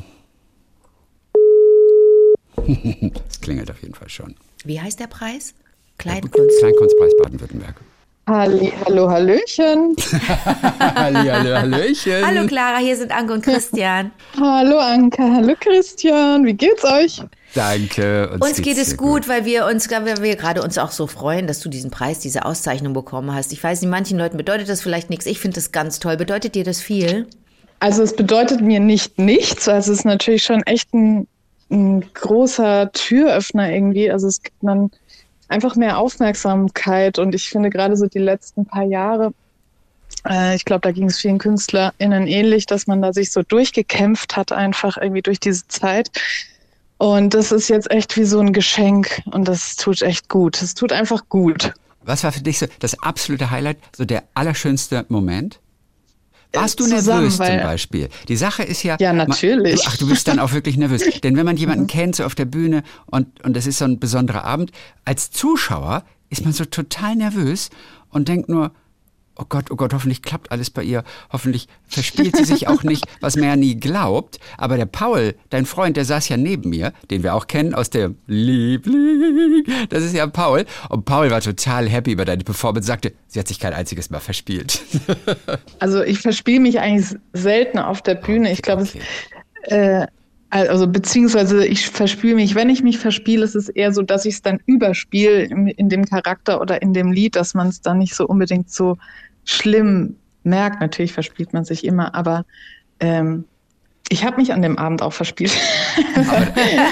Es klingelt auf jeden Fall schon. Wie heißt der Preis? Kleinkunst. Kleinkunstpreis Baden-Württemberg. Halli, hallo, hallöchen. Halli, hallo, hallöchen. Hallo Clara, hier sind Anke und Christian. Hallo Anke, hallo Christian, wie geht's euch? Danke. Uns, uns geht es gut, gut, weil wir uns, weil wir gerade uns auch so freuen, dass du diesen Preis, diese Auszeichnung bekommen hast. Ich weiß nicht, manchen Leuten bedeutet das vielleicht nichts. Ich finde das ganz toll. Bedeutet dir das viel? Also es bedeutet mir nicht nichts. Also es ist natürlich schon echt ein, ein großer Türöffner irgendwie. Also es gibt dann einfach mehr Aufmerksamkeit und ich finde gerade so die letzten paar Jahre, äh, ich glaube, da ging es vielen KünstlerInnen ähnlich, dass man da sich so durchgekämpft hat, einfach irgendwie durch diese Zeit. Und das ist jetzt echt wie so ein Geschenk und das tut echt gut. Es tut einfach gut. Was war für dich so das absolute Highlight, so der allerschönste Moment? Warst du Zusammen, nervös weil, zum Beispiel? Die Sache ist ja... Ja, natürlich. Du, ach, du bist dann auch wirklich nervös. Denn wenn man jemanden kennt, so auf der Bühne und, und das ist so ein besonderer Abend, als Zuschauer ist man so total nervös und denkt nur, oh Gott, oh Gott, hoffentlich klappt alles bei ihr. Hoffentlich verspielt sie sich auch nicht, was man ja nie glaubt. Aber der Paul, dein Freund, der saß ja neben mir, den wir auch kennen aus der Liebling. Das ist ja Paul. Und Paul war total happy über deine Performance, sagte, sie hat sich kein einziges Mal verspielt. Also ich verspiele mich eigentlich selten auf der Bühne. Ich glaube, okay. es, äh, also beziehungsweise ich verspiele mich, wenn ich mich verspiele, ist es eher so, dass ich es dann überspiele in, in dem Charakter oder in dem Lied, dass man es dann nicht so unbedingt so schlimm merkt. Natürlich verspielt man sich immer, aber ähm, ich habe mich an dem Abend auch verspielt. Aber,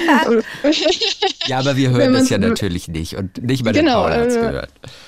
ja, aber wir hören das ja natürlich nicht und nicht mal der genau, Paul hat es äh, gehört.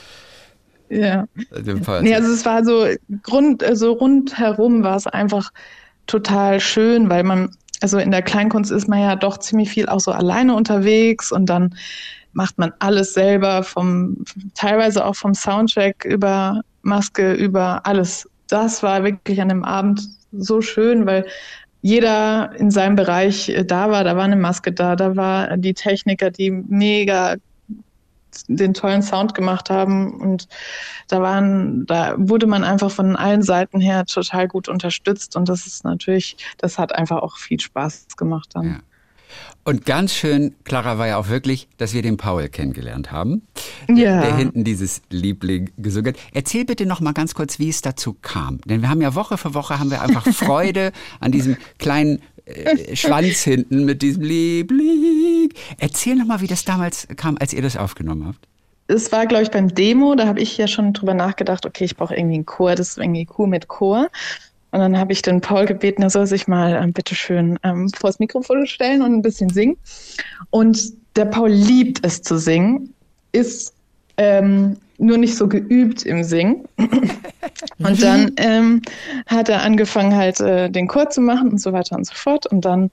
Ja. Nee, also es war so, Grund, so rundherum war es einfach total schön, weil man, also in der Kleinkunst ist man ja doch ziemlich viel auch so alleine unterwegs und dann macht man alles selber, vom teilweise auch vom Soundcheck über Maske, über alles. Das war wirklich an dem Abend so schön, weil jeder in seinem Bereich da war. Da war eine Maske da, da war die Techniker, die mega den tollen Sound gemacht haben und da waren, da wurde man einfach von allen Seiten her total gut unterstützt und das ist natürlich, das hat einfach auch viel Spaß gemacht dann. Ja. Und ganz schön, Clara, war ja auch wirklich, dass wir den Paul kennengelernt haben, ja. der hinten dieses Liebling gesungen hat. Erzähl bitte noch mal ganz kurz, wie es dazu kam. Denn wir haben ja Woche für Woche haben wir einfach Freude an diesem kleinen äh, Schwanz hinten mit diesem Liebling. Erzähl noch mal, wie das damals kam, als ihr das aufgenommen habt. Es war, glaube ich, beim Demo, da habe ich ja schon drüber nachgedacht, okay, ich brauche irgendwie einen Chor, das ist irgendwie cool mit Chor. Und dann habe ich den Paul gebeten, er soll sich mal ähm, bitteschön ähm, vor das Mikrofon stellen und ein bisschen singen. Und der Paul liebt es zu singen, ist ähm, nur nicht so geübt im Singen. Und dann ähm, hat er angefangen, halt äh, den Chor zu machen und so weiter und so fort. Und dann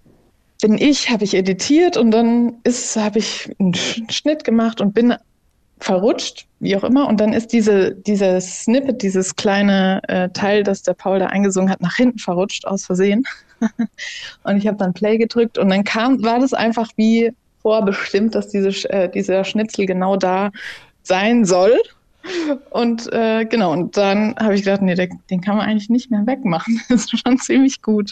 bin ich, habe ich editiert und dann ist, habe ich einen Schnitt gemacht und bin verrutscht, wie auch immer. Und dann ist diese, dieser Snippet, dieses kleine äh, Teil, das der Paul da eingesungen hat, nach hinten verrutscht, aus Versehen. Und ich habe dann Play gedrückt und dann kam, war das einfach wie vorbestimmt, dass diese, äh, dieser Schnitzel genau da sein soll. Und äh, genau, und dann habe ich gedacht, nee, den, den kann man eigentlich nicht mehr wegmachen. Das ist schon ziemlich gut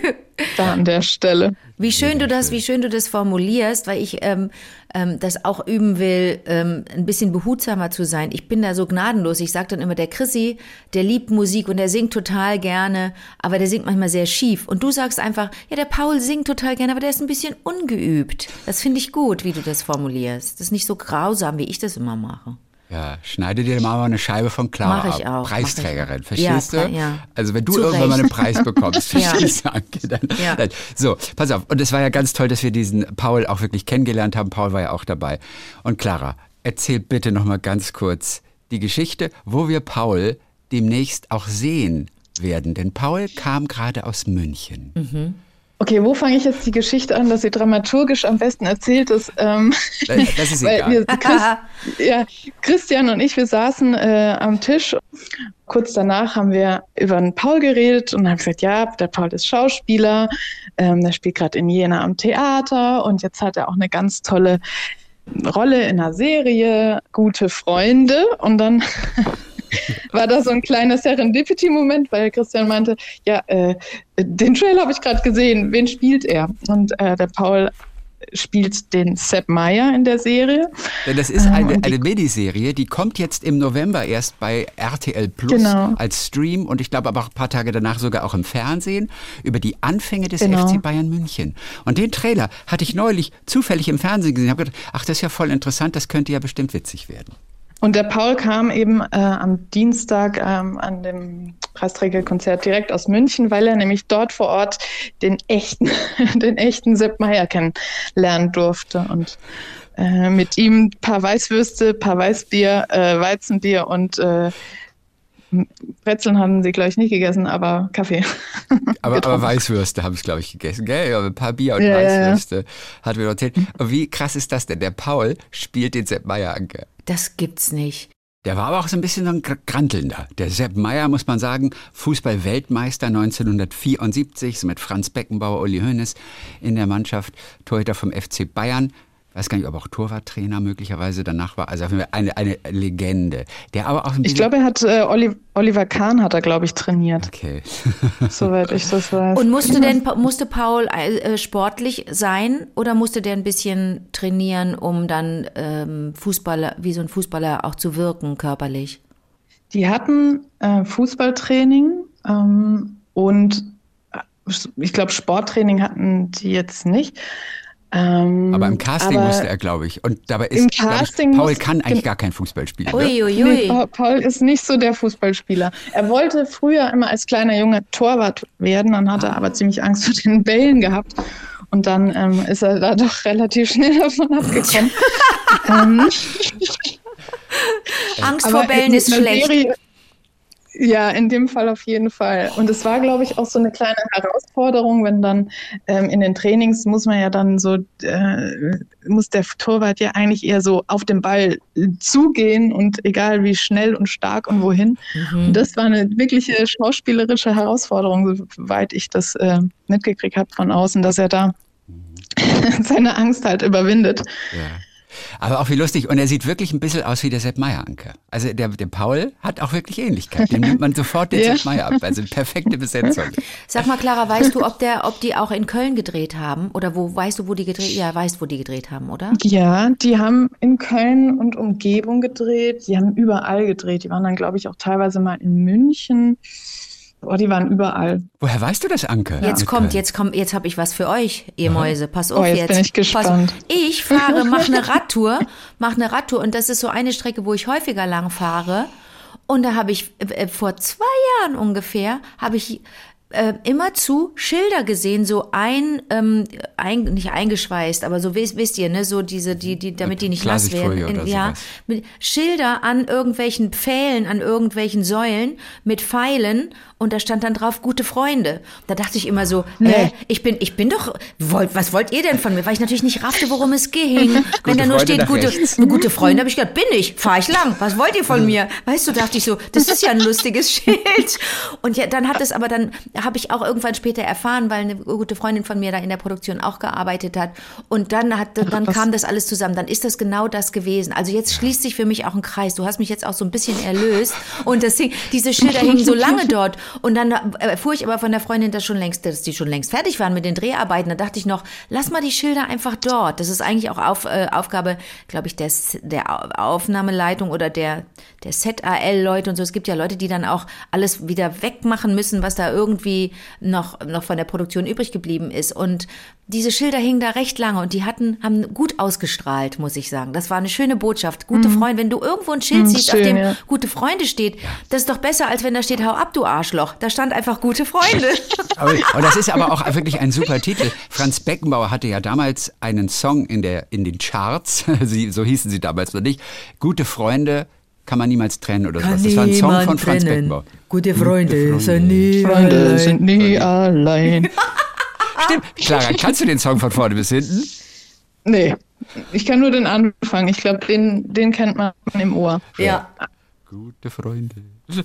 da an der Stelle. Wie schön du das, wie schön du das formulierst, weil ich ähm, ähm, das auch üben will, ähm, ein bisschen behutsamer zu sein. Ich bin da so gnadenlos. Ich sage dann immer, der Chrissy, der liebt Musik und der singt total gerne, aber der singt manchmal sehr schief. Und du sagst einfach, ja, der Paul singt total gerne, aber der ist ein bisschen ungeübt. Das finde ich gut, wie du das formulierst. Das ist nicht so grausam, wie ich das immer mache. Ja, schneide dir mal eine Scheibe von Clara Mach ich auch, ab. Preisträgerin, mach ich auch. verstehst ja, du? Ja. Also wenn du Zu irgendwann Recht. mal einen Preis bekommst, verstehst du, Anke, dann, Ja. dann. So, pass auf. Und es war ja ganz toll, dass wir diesen Paul auch wirklich kennengelernt haben. Paul war ja auch dabei. Und Clara, erzähl bitte noch mal ganz kurz die Geschichte, wo wir Paul demnächst auch sehen werden. Denn Paul kam gerade aus München. Mhm. Okay, wo fange ich jetzt die Geschichte an, dass sie dramaturgisch am besten erzählt ist? Ähm, das ist weil egal. Wir, Chris, ja, Christian und ich, wir saßen äh, am Tisch. Kurz danach haben wir über den Paul geredet und haben gesagt, ja, der Paul ist Schauspieler, ähm, der spielt gerade in Jena am Theater und jetzt hat er auch eine ganz tolle Rolle in einer Serie, Gute Freunde. Und dann war da so ein kleiner Serendipity-Moment, weil Christian meinte, ja, äh, den Trailer habe ich gerade gesehen, wen spielt er? Und äh, der Paul spielt den Sepp Meier in der Serie. Denn das ist eine, eine Miniserie, die kommt jetzt im November erst bei R T L Plus Genau. als Stream und ich glaube aber auch ein paar Tage danach sogar auch im Fernsehen über die Anfänge des Genau. F C Bayern München. Und den Trailer hatte ich neulich zufällig im Fernsehen gesehen. Ich habe gedacht, ach, das ist ja voll interessant, das könnte ja bestimmt witzig werden. Und der Paul kam eben äh, am Dienstag ähm, an dem Preisträgerkonzert direkt aus München, weil er nämlich dort vor Ort den echten, den echten Sepp Meier kennenlernen durfte und äh, mit ihm ein paar Weißwürste, paar Weißbier, äh, Weizenbier und äh, Brezeln haben sie, glaube ich, nicht gegessen, aber Kaffee. Aber, aber Weißwürste haben es, glaube ich, gegessen, gell? Ja, ein paar Bier und Ja, Weißwürste, ja, ja. Hat mir erzählt. Und wie krass ist das denn? Der Paul spielt den Sepp Meier, Anke. Das gibt's nicht. Der war aber auch so ein bisschen so ein Grantelnder. Der Sepp Meier, muss man sagen, Fußball-Weltmeister neunzehnhundertvierundsiebzig, so mit Franz Beckenbauer, Uli Hoeneß in der Mannschaft, Torhüter vom F C Bayern. Weiß gar nicht, ob auch Torwarttrainer möglicherweise danach war. Also eine, eine Legende. Der aber auch ein Ich glaube, er hat äh, Oliver, Oliver Kahn hat er, glaube ich, trainiert. Okay. Soweit ich das weiß. Und musste denn musste Paul äh, sportlich sein oder musste der ein bisschen trainieren, um dann ähm, Fußballer, wie so ein Fußballer auch zu wirken, körperlich? Die hatten äh, Fußballtraining ähm, und äh, ich glaube, Sporttraining hatten die jetzt nicht. Ähm, aber im Casting aber musste er, glaube ich. Und dabei im ist, Casting ich, Paul muss- kann eigentlich gar kein Fußball spielen. Ne? Uiuiui. Nee, Pa- Paul ist nicht so der Fußballspieler. Er wollte früher immer als kleiner Junge Torwart werden, dann hat er aber ziemlich Angst vor den Bällen gehabt. Und dann ähm, ist er da doch relativ schnell davon abgekommen. ähm, Angst aber vor Bällen in ist der schlecht. Serie, ja, in dem Fall auf jeden Fall. Und es war, glaube ich, auch so eine kleine Herausforderung, wenn dann ähm, in den Trainings muss man ja dann so, äh, muss der Torwart ja eigentlich eher so auf den Ball zugehen und egal wie schnell und stark und wohin. Mhm. Und das war eine wirkliche schauspielerische Herausforderung, soweit ich das äh, mitgekriegt habe von außen, dass er da seine Angst halt überwindet. Ja. Aber auch wie lustig. Und er sieht wirklich ein bisschen aus wie der Sepp Meier, Anke. Also der, der Paul hat auch wirklich Ähnlichkeit. Dem nimmt man sofort den Ja. Sepp Meier ab. Also perfekte Besetzung. Sag mal, Clara, weißt du, ob der, ob die auch in Köln gedreht haben? Oder wo, weißt du, wo die gedreht, ja, weißt, wo die gedreht haben, oder? Ja, die haben in Köln und Umgebung gedreht. Die haben überall gedreht. Die waren dann, glaube ich, auch teilweise mal in München. Oh, die waren überall. Woher weißt du das, Anke? Jetzt Mit kommt, Köln? jetzt kommt, jetzt habe ich was für euch, ihr Mäuse. Pass auf Oh, jetzt jetzt. bin ich Pass gespannt. auf. Ich fahre, mache eine Radtour, mache eine Radtour und das ist so eine Strecke, wo ich häufiger lang fahre. Und da habe ich äh, vor zwei Jahren ungefähr habe ich äh, immerzu Schilder gesehen, so ein, ähm, ein, nicht eingeschweißt, aber so wisst, wisst ihr, ne, so diese, die, die, damit die nicht nass werden. In, ja, mit Schilder an irgendwelchen Pfählen, an irgendwelchen Säulen mit Pfeilen und da stand dann drauf, gute Freunde. Da dachte ich immer so, nee. äh, ich bin, ich bin doch, wollt, was wollt ihr denn von mir? Weil ich natürlich nicht raffte, worum es ging. Wenn da nur Freunde steht, gute, gute Freunde, habe ich gedacht, bin ich, fahr ich lang, was wollt ihr von mir? Weißt du, dachte ich so, das ist ja ein lustiges Schild. Und ja, dann hat es aber dann, habe ich auch irgendwann später erfahren, weil eine gute Freundin von mir da in der Produktion auch gearbeitet hat. Und dann hat, dann kam das alles zusammen. Dann ist das genau das gewesen. Also jetzt schließt sich für mich auch ein Kreis. Du hast mich jetzt auch so ein bisschen erlöst. Und das, diese Schilder hingen so lange dort. Und dann erfuhr ich aber von der Freundin, dass schon längst, dass die schon längst fertig waren mit den Dreharbeiten. Da dachte ich noch, lass mal die Schilder einfach dort. Das ist eigentlich auch auf, äh, Aufgabe, glaube ich, des, der Aufnahmeleitung oder der, der Z-A L-Leute und so. Es gibt ja Leute, die dann auch alles wieder wegmachen müssen, was da irgendwie noch, noch von der Produktion übrig geblieben ist. Und diese Schilder hingen da recht lange und die hatten, haben gut ausgestrahlt, muss ich sagen. Das war eine schöne Botschaft. Gute mhm. Freunde, wenn du irgendwo ein Schild mhm, siehst, schön, auf dem ja. gute Freunde steht, das ist doch besser, als wenn da steht, hau ab, du Arschloch. Da stand einfach gute Freunde. aber, und das ist aber auch wirklich ein super Titel. Franz Beckenbauer hatte ja damals einen Song in, der, in den Charts, so hießen sie damals noch nicht, Gute Freunde kann man niemals trennen oder sowas. Das war ein Song von Franz trennen. Beckenbauer. Gute Freunde, Gute Freunde. sind nie Freunde allein. sind nie allein. Stimmt. Clara, kannst du den Song von vorne bis hinten? Nee, ich kann nur den Anfang. Ich glaube, den, den kennt man im Ohr. Ja. Gute Freunde.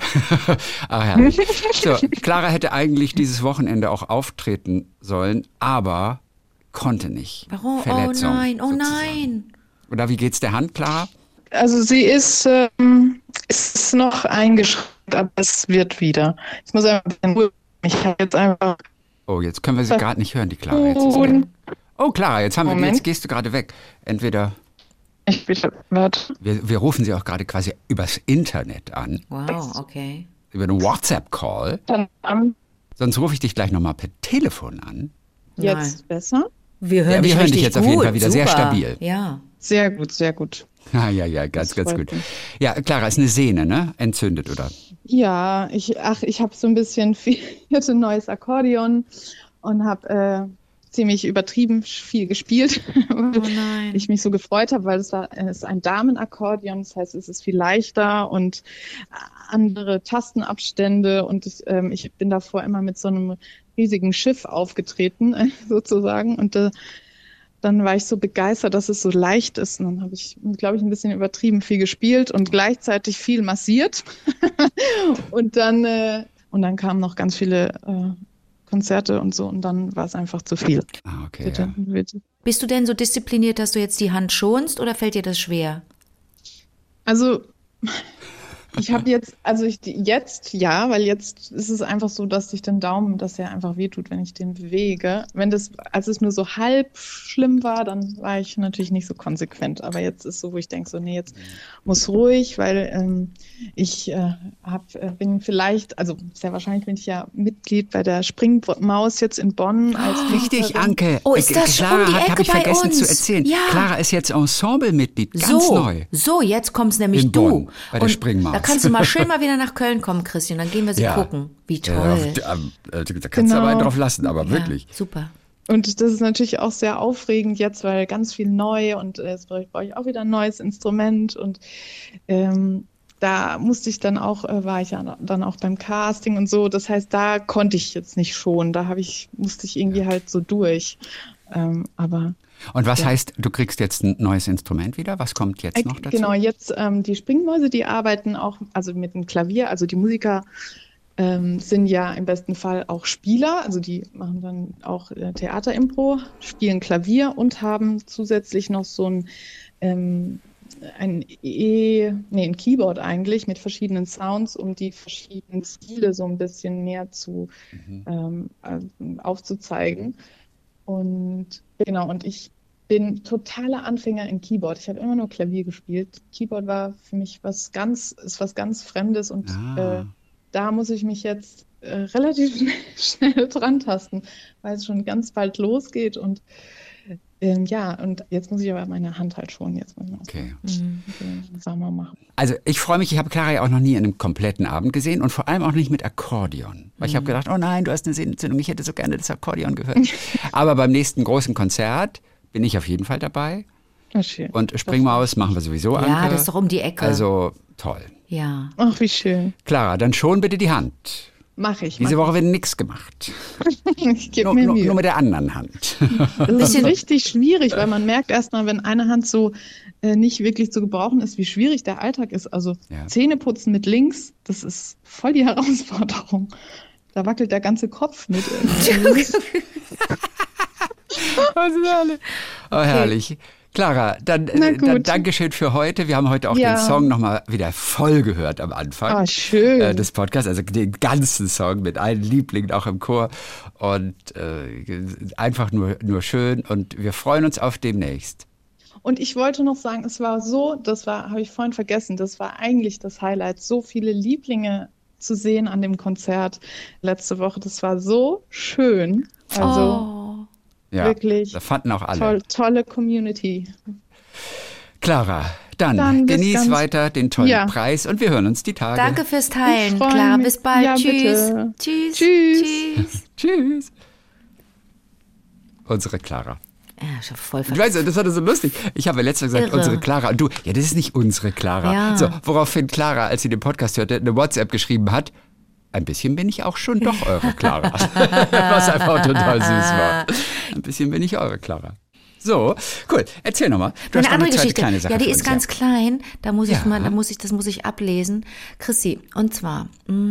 Ach ja. So, Clara hätte eigentlich dieses Wochenende auch auftreten sollen, aber konnte nicht. Warum? Verletzung, oh nein, oh sozusagen. nein. Oder wie geht's der Hand, Clara? Also sie ist, ähm, ist noch eingeschränkt, aber es wird wieder. Ich muss einfach ein bisschen, ich habe jetzt einfach... Oh, jetzt können wir sie gerade nicht hören, die Clara. Jetzt ist weg. Oh, Clara, jetzt, haben wir, jetzt gehst du gerade weg. Entweder... Ich bitte, warte. Wir, wir rufen sie auch gerade quasi übers Internet an. Wow, okay. Über einen WhatsApp-Call. Dann an. Sonst rufe ich dich gleich nochmal per Telefon an. Jetzt Nein. besser? Wir hören, ja, wir dich, hören dich jetzt gut. auf jeden Fall wieder Super. sehr stabil. Ja. Sehr gut, sehr gut. Ja, ja, ja, ganz, Das ganz freut gut. mich. Ja, Clara, ist eine Sehne, ne? Entzündet, oder? Ja, ich, ach, ich habe so ein bisschen viel, ich hatte ein neues Akkordeon und habe äh, ziemlich übertrieben viel gespielt, weil Oh nein. ich mich so gefreut habe, weil es war, es ist ein Damenakkordeon, das heißt, es ist viel leichter und andere Tastenabstände und ich, ähm, ich bin davor immer mit so einem riesigen Schiff aufgetreten, äh, sozusagen, und äh, dann war ich so begeistert, dass es so leicht ist. Und dann habe ich, glaube ich, ein bisschen übertrieben viel gespielt und gleichzeitig viel massiert. und dann äh, und dann kamen noch ganz viele äh, Konzerte und so und dann war es einfach zu viel. Ah, okay. Bitte, Ja. bitte. Bist du denn so diszipliniert, dass du jetzt die Hand schonst oder fällt dir das schwer? Also ich habe jetzt, also ich jetzt ja, weil jetzt ist es einfach so, dass sich den Daumen, dass er einfach wehtut, wenn ich den bewege. Wenn das, als es nur so halb schlimm war, dann war ich natürlich nicht so konsequent. Aber jetzt ist so, wo ich denke, so nee, jetzt muss ruhig, weil ähm, ich äh, hab, äh, bin vielleicht, also sehr wahrscheinlich bin ich ja Mitglied bei der Springmaus jetzt in Bonn als Richtig, Künstlerin. Anke. Oh, ist das Clara um die hat, Ecke habe ich bei vergessen uns? zu erzählen. Ja. Clara ist jetzt Ensemblemitglied, ganz so, neu. So, jetzt kommst nämlich In du. Bonn, bei der Und Springmaus. Da kannst du mal schön mal wieder nach Köln kommen, Christian. Dann gehen wir sie Ja. gucken. Wie toll. Ja, da kannst du Genau. aber einen drauf lassen, aber Ja, wirklich. super. Und das ist natürlich auch sehr aufregend jetzt, weil ganz viel neu und äh, jetzt brauche ich auch wieder ein neues Instrument und ähm, da musste ich dann auch, äh, war ich ja dann auch beim Casting und so. Das heißt, da konnte ich jetzt nicht schon. Da habe ich, musste ich irgendwie halt so durch. Ähm, aber Und was Ja. heißt, du kriegst jetzt ein neues Instrument wieder? Was kommt jetzt noch dazu? genau, jetzt ähm, die Springmäuse, die arbeiten auch, also mit dem Klavier, also die Musiker ähm, sind ja im besten Fall auch Spieler, also die machen dann auch äh, Theaterimpro, spielen Klavier und haben zusätzlich noch so ein ähm, ein E, nee, ein Keyboard eigentlich mit verschiedenen Sounds, um die verschiedenen Stile so ein bisschen mehr zu ähm, äh, aufzuzeigen. Und genau, und ich bin totaler Anfänger in Keyboard. Ich habe immer nur Klavier gespielt. Keyboard war für mich was ganz, ist was ganz Fremdes und Ah. äh, da muss ich mich jetzt äh, relativ schnell dran tasten, weil es schon ganz bald losgeht und Ähm, ja, und jetzt muss ich aber meine Hand halt schonen. Jetzt muss ich Okay. Sommer machen. Also ich freue mich, ich habe Clara ja auch noch nie in einem kompletten Abend gesehen und vor allem auch nicht mit Akkordeon. Weil ich habe gedacht, oh nein, du hast eine Sehnenentzündung, ich hätte so gerne das Akkordeon gehört. Aber beim nächsten großen Konzert bin ich auf jeden Fall dabei. Oh, schön. Und Springmaus machen wir sowieso an. Ja, das ist doch um die Ecke. Also toll. Ja. Ach, wie schön. Clara, dann schon bitte die Hand. Mach ich. Diese mach Woche wird nichts gemacht. ich ich gebe Nur, mir nur, Mühe. nur mit der anderen Hand. Das ist richtig schwierig, weil man merkt erstmal, wenn eine Hand so äh, nicht wirklich zu gebrauchen ist, wie schwierig der Alltag ist. Also Ja. Zähne putzen mit links, das ist voll die Herausforderung. Da wackelt der ganze Kopf mit. irgendwie. Oh, herrlich. Clara, dann, Na äh, dann gut. Dankeschön für heute. Wir haben heute auch Ja. den Song nochmal wieder voll gehört am Anfang Ah, schön. äh, des Podcasts, also den ganzen Song mit allen Lieblingen auch im Chor und äh, einfach nur, nur schön und wir freuen uns auf demnächst. Und ich wollte noch sagen, es war so, das war, habe ich vorhin vergessen, das war eigentlich das Highlight, so viele Lieblinge zu sehen an dem Konzert letzte Woche. Das war so schön. Also Oh. Ja, Wirklich das fanden auch alle. toll, tolle Community. Clara, dann, Dann bis genieß ganz- weiter den tollen Ja. Preis und wir hören uns die Tage. Danke fürs Teilen, Ich freu Clara. mich. Bis bald. Ja, Tschüss. bitte. Tschüss. Tschüss. Tschüss. Tschüss. Unsere Clara. Ja, schon voll Ich weiß, das war so lustig. Ich habe ja letztes Mal gesagt, Irre. unsere Clara. Und du, ja, das ist nicht unsere Clara. Ja. So, woraufhin Clara, als sie den Podcast hörte, eine WhatsApp geschrieben hat, ein bisschen bin ich auch schon doch eure Clara. Was einfach total süß war. Ein bisschen bin ich eure Clara. So, cool. Erzähl nochmal. Du Eine hast noch andere eine zweite Geschichte. kleine Sache Ja, die für ist uns, ganz ja. klein. Da muss ich Ja. mal, da muss ich, das muss ich ablesen. Chrissy, und zwar,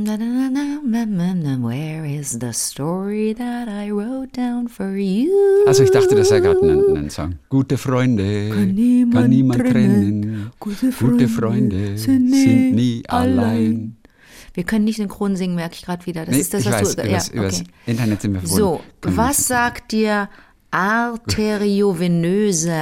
where is the story that I wrote down for you? Also ich dachte, das sei gerade ein, ein Song. Gute Freunde Kann niemand trennen. trennen. Gute Gute Freunde Freunde sind sind nie nie allein. allein. Wir können nicht synchron singen, merke ich gerade wieder. Das Nee, ist das, ich was weiß, du. übers, ja, übers okay. Internet sind wir verbunden. So, Können wir was nicht- sagt dir arteriovenöse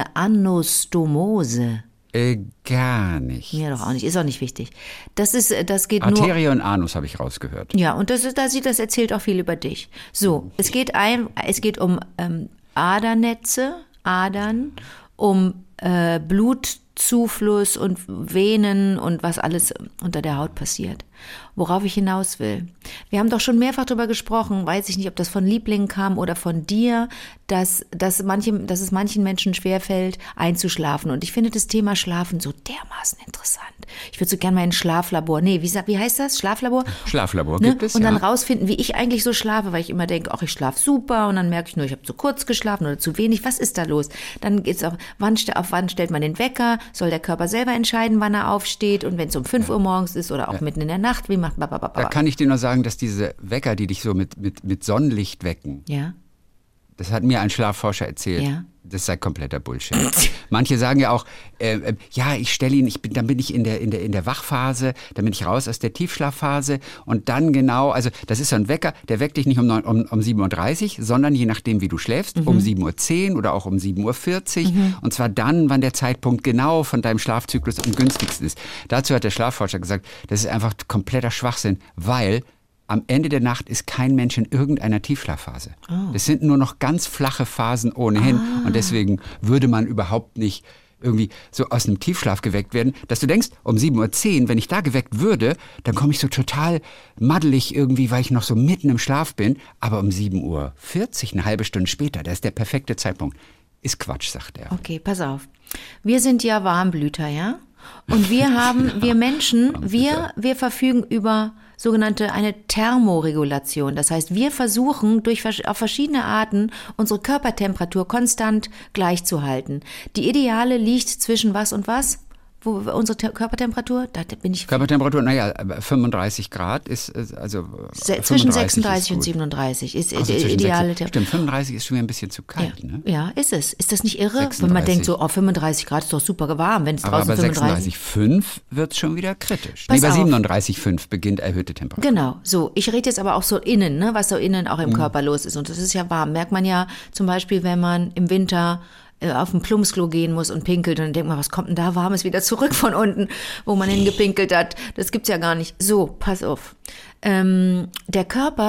Anostomose? Äh, gar nicht. Ja, doch auch nicht. Ist auch nicht wichtig. Das ist, das geht nur. Arterie und Anus habe ich rausgehört. Ja, und das ist, das, das erzählt auch viel über dich. So, es geht ein, es geht um ähm, Adernetze, Adern, um äh, Blutzufluss und Venen und was alles unter der Haut passiert. Worauf ich hinaus will. Wir haben doch schon mehrfach darüber gesprochen, weiß ich nicht, ob das von Lieblingen kam oder von dir, dass, dass, manche, dass es manchen Menschen schwerfällt, einzuschlafen. Und ich finde das Thema Schlafen so dermaßen interessant. Ich würde so gerne mal in ein Schlaflabor, nee, wie, sa- wie heißt das? Schlaflabor? Schlaflabor Ne? gibt es, Und dann ja. rausfinden, wie ich eigentlich so schlafe, weil ich immer denke, ach, ich schlafe super und dann merke ich nur, ich habe zu kurz geschlafen oder zu wenig. Was ist da los? Dann geht's auch, wann, ste- auf wann stellt man den Wecker? Soll der Körper selber entscheiden, wann er aufsteht? Und wenn es um fünf Uhr morgens ist oder auch mitten in der Nacht, wie macht Da babababa. kann ich dir nur sagen, dass diese Wecker, die dich so mit, mit, mit Sonnenlicht wecken, Ja, das hat mir ein Schlafforscher erzählt, Ja. das sei kompletter Bullshit. Manche sagen ja auch, äh, äh, ja, ich stelle ihn, ich bin, dann bin ich in der, in, der, in der Wachphase, dann bin ich raus aus der Tiefschlafphase und dann genau, also das ist so ein Wecker, der weckt dich nicht um, neun, um, um sieben Uhr dreißig, sondern je nachdem, wie du schläfst, Mhm. um sieben Uhr zehn oder auch um sieben Uhr vierzig und zwar dann, wann der Zeitpunkt genau von deinem Schlafzyklus am günstigsten ist. Dazu hat der Schlafforscher gesagt, das ist einfach kompletter Schwachsinn, weil am Ende der Nacht ist kein Mensch in irgendeiner Tiefschlafphase. Das sind nur noch ganz flache Phasen ohnehin. Und deswegen würde man überhaupt nicht irgendwie so aus einem Tiefschlaf geweckt werden, dass du denkst, um sieben Uhr zehn, wenn ich da geweckt würde, dann komme ich so total maddelig irgendwie, weil ich noch so mitten im Schlaf bin. Aber um sieben Uhr vierzig, eine halbe Stunde später, das ist der perfekte Zeitpunkt. Ist Quatsch, sagt er. okay, pass auf. Wir sind ja Warmblüter, ja? Und wir haben, wir Menschen, wir, wir verfügen über sogenannte eine Thermoregulation. Das heißt, wir versuchen durch vers- auf verschiedene Arten unsere Körpertemperatur konstant gleich zu halten. Die ideale liegt zwischen was und was? Wo, unsere Te- Körpertemperatur? Da bin ich Körpertemperatur, naja, fünfunddreißig Grad ist, ist also se- zwischen fünfunddreißig sechsunddreißig ist und gut. siebenunddreißig ist Ach so, die zwischen ideale sechzig Stimmt, fünfunddreißig ist schon wieder ein bisschen zu kalt, Ja, ne? ja, ist es. Ist das nicht irre? Wenn man sechsunddreißig. denkt so, oh, fünfunddreißig Grad ist doch super warm, wenn es Aber draußen bei fünfunddreißig. sechsunddreißig Komma fünf wird es schon wieder kritisch. Pass nee, bei auf. siebenunddreißig Komma fünf beginnt erhöhte Temperatur. Genau, so. Ich rede jetzt aber auch so innen, ne, was so innen auch im Mhm. Körper los ist. Und das ist ja warm. Merkt man ja zum Beispiel, wenn man im Winter äh, auf ein Plumpsklo gehen muss und pinkelt, und dann denkt man, was kommt denn da Warmes wieder zurück von unten, wo man hingepinkelt hat. Das gibt's ja gar nicht. So, pass auf. Ähm, der Körper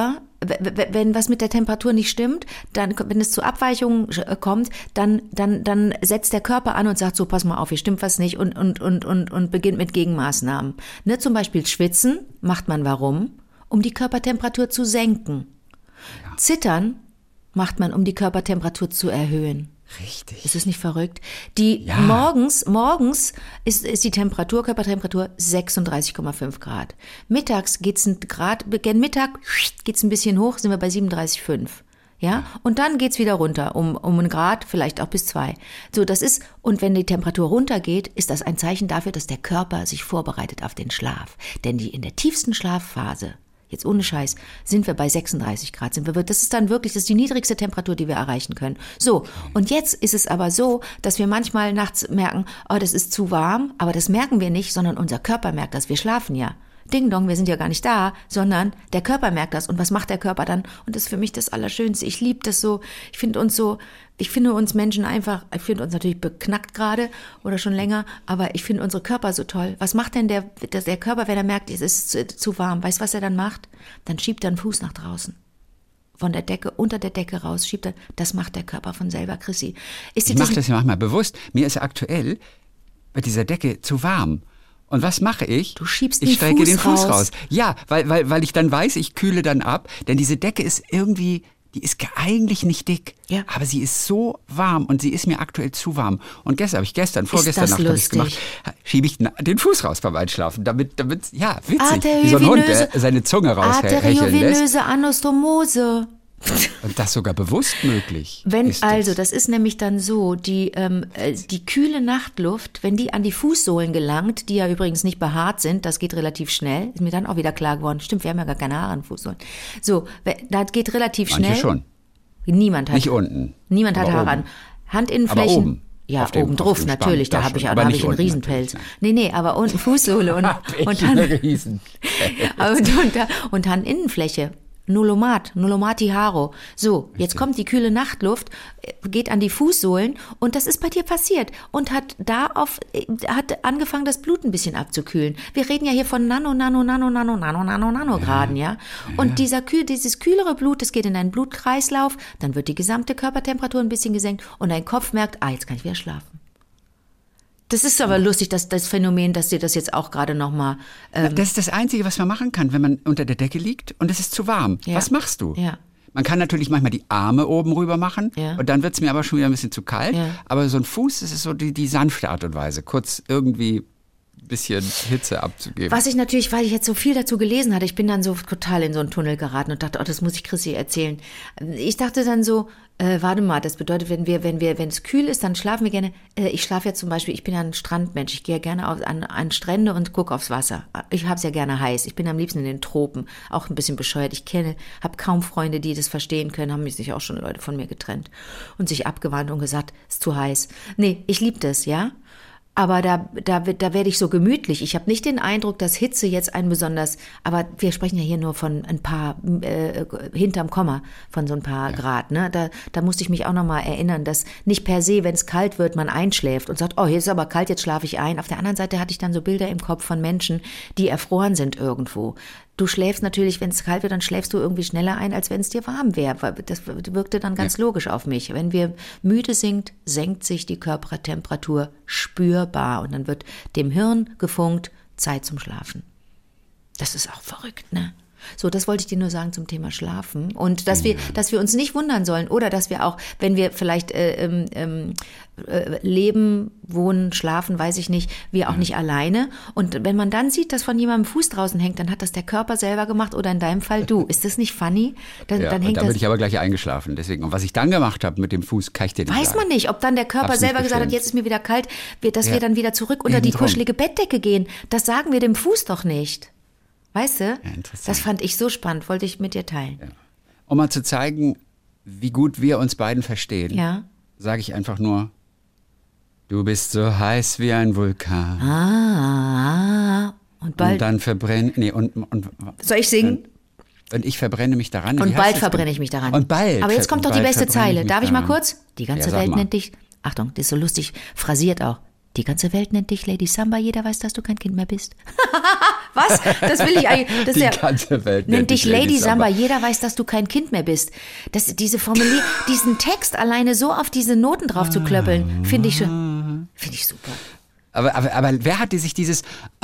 wenn was mit der Temperatur nicht stimmt, dann, wenn es zu Abweichungen kommt, dann, dann, dann setzt der Körper an und sagt so, pass mal auf, hier stimmt was nicht und, und, und, und, und beginnt mit Gegenmaßnahmen. Ne, zum Beispiel Schwitzen macht man warum? Um die Körpertemperatur zu senken. Ja. Zittern macht man, um die Körpertemperatur zu erhöhen. Richtig. Ist es nicht verrückt? Die ja. morgens, morgens ist, ist die Temperatur, Körpertemperatur sechsunddreißig Komma fünf Grad. Mittags geht's ein Grad, gegen Mittag geht's ein bisschen hoch, sind wir bei siebenunddreißig Komma fünf. Ja? ja. Und dann geht's wieder runter, um, um einen Grad, vielleicht auch bis zwei. So, das ist, und wenn die Temperatur runtergeht, ist das ein Zeichen dafür, dass der Körper sich vorbereitet auf den Schlaf. Denn die in der tiefsten Schlafphase, jetzt ohne Scheiß, sind wir bei sechsunddreißig Grad. Sind wir, das ist dann wirklich, das ist die niedrigste Temperatur, die wir erreichen können. So, und jetzt ist es aber so, dass wir manchmal nachts merken, oh, das ist zu warm, aber das merken wir nicht, sondern unser Körper merkt das. Wir schlafen ja. Ding dong, wir sind ja gar nicht da, sondern der Körper merkt das. Und was macht der Körper dann? Und das ist für mich das Allerschönste. Ich liebe das so. Ich finde uns so, ich finde uns Menschen einfach, ich finde uns natürlich beknackt gerade oder schon länger, aber ich finde unsere Körper so toll. Was macht denn der, der, der Körper, wenn er merkt, es ist zu, zu warm? Weißt du, was er dann macht? Dann schiebt er einen Fuß nach draußen. Von der Decke, unter der Decke raus, schiebt er. Das macht der Körper von selber, Chrissy. Ist ich mache das ja manchmal bewusst. Mir ist aktuell bei dieser Decke zu warm. Und was mache ich? Du schiebst ich den strecke Fuß den Fuß raus. raus. Ja, weil, weil, weil ich dann weiß, ich kühle dann ab. Denn diese Decke ist irgendwie, die ist eigentlich nicht dick. Ja. Aber sie ist so warm und sie ist mir aktuell zu warm. Und gestern habe ich gestern, vorgestern Nacht habe ich gemacht, schiebe ich den Fuß raus beim Einschlafen. Damit, damit, ja, witzig. Wie so ein Hund, der seine Zunge raushecheln lässt. Arteriovenöse Anostomose. Und das sogar bewusst möglich. Wenn, ist also, das. das ist nämlich dann so, die, ähm, die kühle Nachtluft, wenn die an die Fußsohlen gelangt, die ja übrigens nicht behaart sind, das geht relativ schnell, ist mir dann auch wieder klar geworden, stimmt, wir haben ja gar keine Haare an Fußsohlen. So, das geht relativ Manche schnell. schon. Niemand hat. Nicht unten. Niemand hat aber Haare oben. an. Handinnenflächen. Aber oben. Ja, auf dem, oben drauf, auf dem natürlich, Spann, da habe ich, da aber hab nicht ich einen unten Riesenpelz. natürlich, Nee, nee, aber unten Fußsohle und, und, Hand, Hand, Riesen. und, und, und Handinnenfläche. Nullomat, Nullomati Haro. So, jetzt Richtig. kommt die kühle Nachtluft, geht an die Fußsohlen und das ist bei dir passiert und hat da auf, hat angefangen, das Blut ein bisschen abzukühlen. Wir reden ja hier von Nano, Nano, Nano, Nano, Nano, Nano, Nanograden, ja. ja? Und ja. dieser kühl, dieses kühlere Blut, das geht in deinen Blutkreislauf, dann wird die gesamte Körpertemperatur ein bisschen gesenkt und dein Kopf merkt, ah, jetzt kann ich wieder schlafen. Das ist aber lustig, dass das Phänomen, dass dir das jetzt auch gerade nochmal... Ähm das ist das Einzige, was man machen kann, wenn man unter der Decke liegt und es ist zu warm. Ja. Was machst du? Ja. Man kann natürlich manchmal die Arme oben rüber machen Ja. und dann wird es mir aber schon wieder ein bisschen zu kalt. Ja. Aber so ein Fuß, das ist so die, die sanfte Art und Weise, kurz irgendwie ein bisschen Hitze abzugeben. Was ich natürlich, weil ich jetzt so viel dazu gelesen hatte, ich bin dann so total in so einen Tunnel geraten und dachte, oh, das muss ich Chrissy erzählen. Ich dachte dann so, äh, warte mal, das bedeutet, wenn wir, wenn wir, wenn es kühl ist, dann schlafen wir gerne. Äh, ich schlafe ja zum Beispiel, ich bin ja ein Strandmensch, ich gehe gerne auf, an, an Strände und gucke aufs Wasser. Ich habe es ja gerne heiß. Ich bin am liebsten in den Tropen, auch ein bisschen bescheuert. Ich kenne, habe kaum Freunde, die das verstehen können, haben sich auch schon Leute von mir getrennt und sich abgewandt und gesagt, ist zu heiß. Nee, ich liebe das, ja. Aber da, da, da werde ich so gemütlich. Ich habe nicht den Eindruck, dass Hitze jetzt ein besonders, aber wir sprechen ja hier nur von ein paar, äh, hinterm Komma, von so ein paar ja. Grad. Ne? Da, da musste ich mich auch nochmal erinnern, dass nicht per se, wenn es kalt wird, man einschläft und sagt, oh, hier ist aber kalt, jetzt schlafe ich ein. Auf der anderen Seite hatte ich dann so Bilder im Kopf von Menschen, die erfroren sind irgendwo. Du schläfst natürlich, wenn es kalt wird, dann schläfst du irgendwie schneller ein, als wenn es dir warm wäre. Das wirkte dann ganz ja. logisch auf mich. Wenn wir müde sind, senkt sich die Körpertemperatur spürbar und dann wird dem Hirn gefunkt, Zeit zum Schlafen. Das ist auch verrückt, ne? So, das wollte ich dir nur sagen zum Thema Schlafen und dass wir, dass wir uns nicht wundern sollen oder dass wir auch, wenn wir vielleicht äh, ähm, äh, leben, wohnen, schlafen, weiß ich nicht, wir auch ja. nicht alleine. Und wenn man dann sieht, dass von jemandem Fuß draußen hängt, dann hat das der Körper selber gemacht oder in deinem Fall du. Ist das nicht funny? Dann, ja, dann hängt und da bin das. ich aber gleich eingeschlafen. Deswegen, und was ich dann gemacht habe mit dem Fuß, kann ich dir nicht Weiß sagen. man nicht, ob dann der Körper Hab's selber nicht gesagt hat, gefilmt. jetzt ist mir wieder kalt, dass Ja. wir dann wieder zurück unter die Eben drum. kuschelige Bettdecke gehen. Das sagen wir dem Fuß doch nicht. Weißt du? Ja, interessant. Das fand ich so spannend, wollte ich mit dir teilen. Ja. Um mal zu zeigen, wie gut wir uns beiden verstehen, Ja. sage ich einfach nur, du bist so heiß wie ein Vulkan. Ah, und bald. Und dann verbrenne, nee, und, und, Soll ich singen? und ich verbrenne mich daran. Und Wie heißt bald das verbrenne denn? ich mich daran. Und bald. Aber jetzt kommt doch die bald beste verbrenne Zeile. mich Darf ich mal daran. kurz? Die ganze Ja, sag Welt mal. nennt dich, Achtung, das ist so lustig, phrasiert auch. Die ganze Welt nennt dich Lady Samba, jeder weiß, dass du kein Kind mehr bist. Was? Das will ich eigentlich. Das Die ja, ganze Welt nennt dich Lady Samba, Samba, jeder weiß, dass du kein Kind mehr bist. Das, diese Formulier, diesen Text alleine so auf diese Noten drauf zu klöppeln, finde ich, finde ich super. Aber, aber, aber wer hat die sich dieses,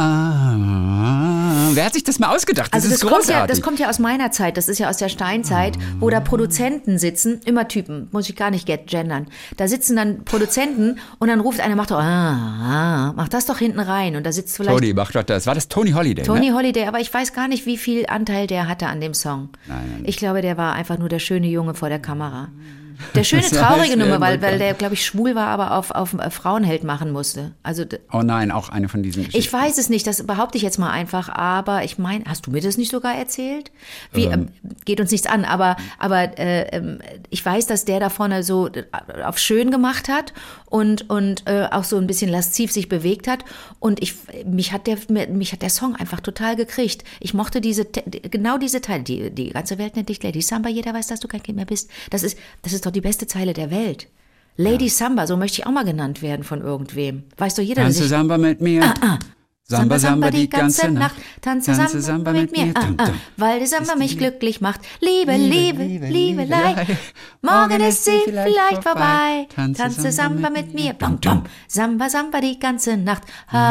ah, wer hat sich das mal ausgedacht? Das Also das ist kommt, ja, großartig. das kommt ja aus meiner Zeit, das ist ja aus der Steinzeit, wo da Produzenten sitzen, immer Typen, muss ich gar nicht gendern. Da sitzen dann Produzenten und dann ruft einer, macht doch, ah, ah, mach das doch hinten rein. Und da sitzt vielleicht Tony macht doch das. War das Tony Holiday? Tony ne? Holiday, aber ich weiß gar nicht, wie viel Anteil der hatte an dem Song. Nein, nein. Ich glaube, der war einfach nur der schöne Junge vor der Kamera. Der schöne, Das traurige heißt, Nummer, weil, irgendwann- weil der, glaube ich, schwul war, aber auf, auf Frauenheld machen musste. Also d- Oh nein, auch eine von diesen Geschichten. ich weiß es nicht, das behaupte ich jetzt mal einfach, aber ich meine, hast du mir das nicht sogar erzählt? Wie, ähm, geht uns nichts an, aber, aber äh, ähm, ich weiß, dass der da vorne so äh, auf schön gemacht hat und, und äh, auch so ein bisschen lasziv sich bewegt hat und ich, mich hat der, mich hat der Song einfach total gekriegt. Ich mochte diese, genau diese Teile, die, die ganze Welt nennt dich Lady Samba, jeder weiß, dass du kein Kind mehr bist. Das ist, das ist doch die beste Zeile der Welt. Lady Samba, so möchte ich auch mal genannt werden von irgendwem. Weiß doch jeder, dass Tanze ich... Samba mit mir. Ah, ah. Samba, Samba die ganze Nacht. Tanze Samba mit mir, ah, ah, weil die Samba mich glücklich macht. Liebe, Liebe, Liebe, Liebelei, morgen ist sie vielleicht vorbei. Tanze Samba mit mir, bam, bam. Samba, Samba die ganze Nacht.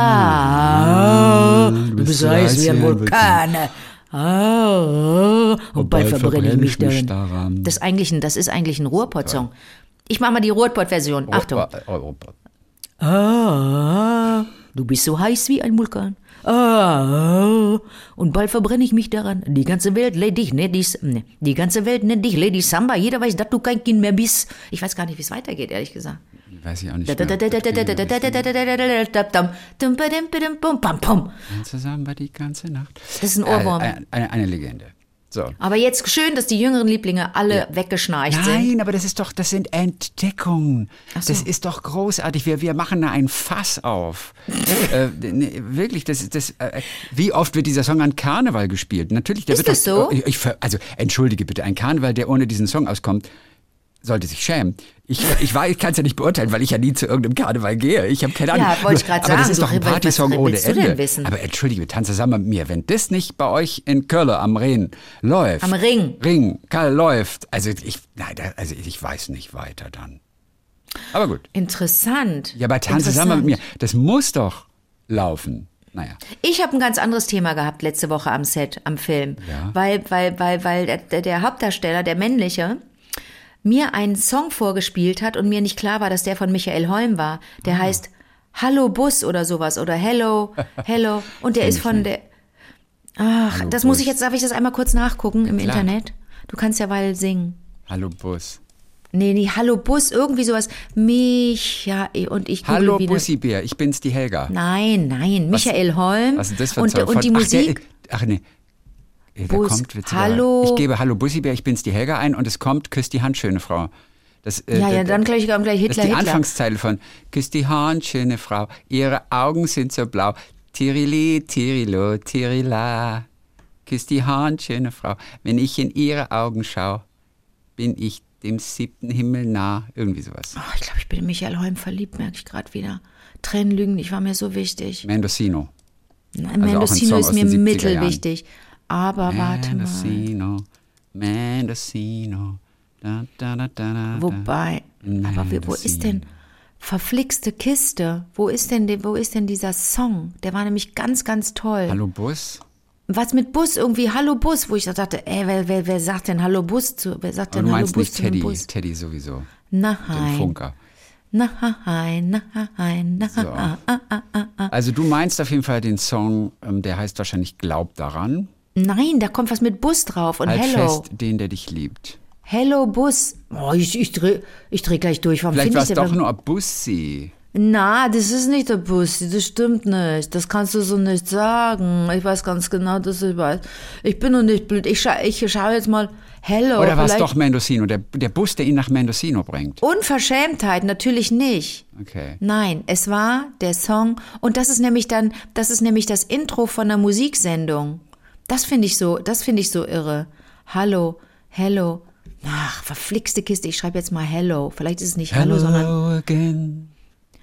Ah, du bist heiß wie ein Vulkan. Ah, und bald verbrenne ich mich darin. daran. Das ist eigentlich ein, das ist eigentlich ein Ruhrpott-Song. Ich mache mal die Ruhrpott-Version. Achtung. Europa. Ah, du bist so heiß wie ein Vulkan. Ah, und bald verbrenne ich mich daran. Die ganze Welt nennt dich, ne, dies, ne, die ganze Welt nennt dich Lady Samba. Jeder weiß, dass du kein Kind mehr bist. Ich weiß gar nicht, wie es weitergeht, ehrlich gesagt. Weiß ich auch nicht mehr. Tanze Samba die ganze Nacht. Das ist ein Ohrwurm. Äh, eine, eine Legende. So. Aber jetzt schön, dass die jüngeren Lieblinge alle weggeschnarcht sind. Nein, aber das ist doch, das sind Entdeckungen. Ach so. Das ist doch großartig. Wir, wir machen da ein Fass auf. äh, ne, wirklich, das ist das. Äh, wie oft wird dieser Song an Karneval gespielt? Natürlich, der Ist wird das doch, so? Ich, ich, also entschuldige bitte, ein Karneval, der ohne diesen Song auskommt, sollte sich schämen. Ich, ich, war- ich kann es ja nicht beurteilen, weil ich ja nie zu irgendeinem Karneval gehe. Ich habe keine Ahnung. Ja, wollte ich gerade aber das sagen. ist doch ein So, was- Partysong was ohne willst du denn Ende. wissen? Aber entschuldige, tanze Samba mit mir. Wenn das nicht bei euch in Köln am Rhein läuft. Am Ring. Ring, Karl läuft. Also ich, nein, da- also ich weiß nicht weiter dann. Aber gut. Interessant. Ja, bei Tanze Samba mit mir. Interessant. Das muss doch laufen. Naja. Ich habe ein ganz anderes Thema gehabt letzte Woche am Set, am Film. Ja. Weil, weil, weil, weil der, der Hauptdarsteller, der männliche, mir einen Song vorgespielt hat und mir nicht klar war, dass der von Michael Holm war. Der heißt Hallo Bus oder sowas oder Hello, Hello. Und der Kenn ist ich von nicht. der... Ach, Hallo das muss Bus. ich jetzt, darf ich das einmal kurz nachgucken im klar. Internet? Du kannst ja weil singen. Hallo Bus. Nee, nee, Hallo Bus, irgendwie sowas. Micha und ich google Hallo wieder. Bussibär, ich bin's, die Helga. Nein, nein, Michael Holm. Was ist das für ein und, Song? und die Von- Musik. Ach, der, ach nee. Ja, der Bus, kommt witzigerweise. Hallo. Ich gebe Hallo Bussibär, ich bin's, die Helga ein und es kommt Küss die Hand, schöne Frau. Das, äh, Ja, ja, das- dann gleich, gleich Das Hitler, ist die Hitler. Anfangszeile von Küss die Hand, schöne Frau, ihre Augen sind so blau. Tirili, Tirilo, Tirila. Küss die Hand, schöne Frau. Wenn ich in ihre Augen schaue, bin ich dem siebten Himmel nah. Irgendwie sowas. Oh, ich glaube, ich bin in Michael Holm verliebt, merke ich gerade wieder. Tränen lügen nicht, war mir so wichtig. Mendocino. Nein, auch ein Mendocino Song ist aus mir den siebziger mittelwichtig. Aber warte mal. Mendocino, Mendocino. Da, da, da, da, da. Wobei, aber wie, wo ist denn verflixte Kiste? Wo ist denn, die- wo ist denn dieser Song? Der war nämlich ganz, ganz toll. Hallo Bus? Was mit Bus irgendwie, Hallo Bus, wo ich so dachte, ey, wer, wer, wer sagt denn Hallo Bus zu, wer sagt Aber denn du Hallo meinst Bus nicht zu einem Teddy, Bus? Teddy sowieso. Nein. Den Funker. Nein, nein, nein. So. Also du meinst auf jeden Fall den Song, ähm, der heißt wahrscheinlich Glaub daran. Nein, da kommt was mit Bus drauf und Halt Hello. fest, den, der dich liebt. Hello Bus. Oh, ich, ich dreh, ich dreh gleich durch. Warum Vielleicht finde war ich es denn- doch nur Bussi. Na, das ist nicht der Bus, das stimmt nicht. Das kannst du so nicht sagen. Ich weiß ganz genau, dass ich weiß. Ich bin noch nicht blöd. Ich, scha ich schaue jetzt mal Hello. Oder war es vielleicht- doch Mendocino, der, der Bus, der ihn nach Mendocino bringt? Unverschämtheit, natürlich nicht. Okay. Nein, es war der Song und das ist nämlich dann, das ist nämlich das Intro von einer Musiksendung. Das finde ich so, das finde ich so irre. Hallo, Hello. Ach, verflixte Kiste, ich schreibe jetzt mal Hello. Vielleicht ist es nicht Hello, sondern again.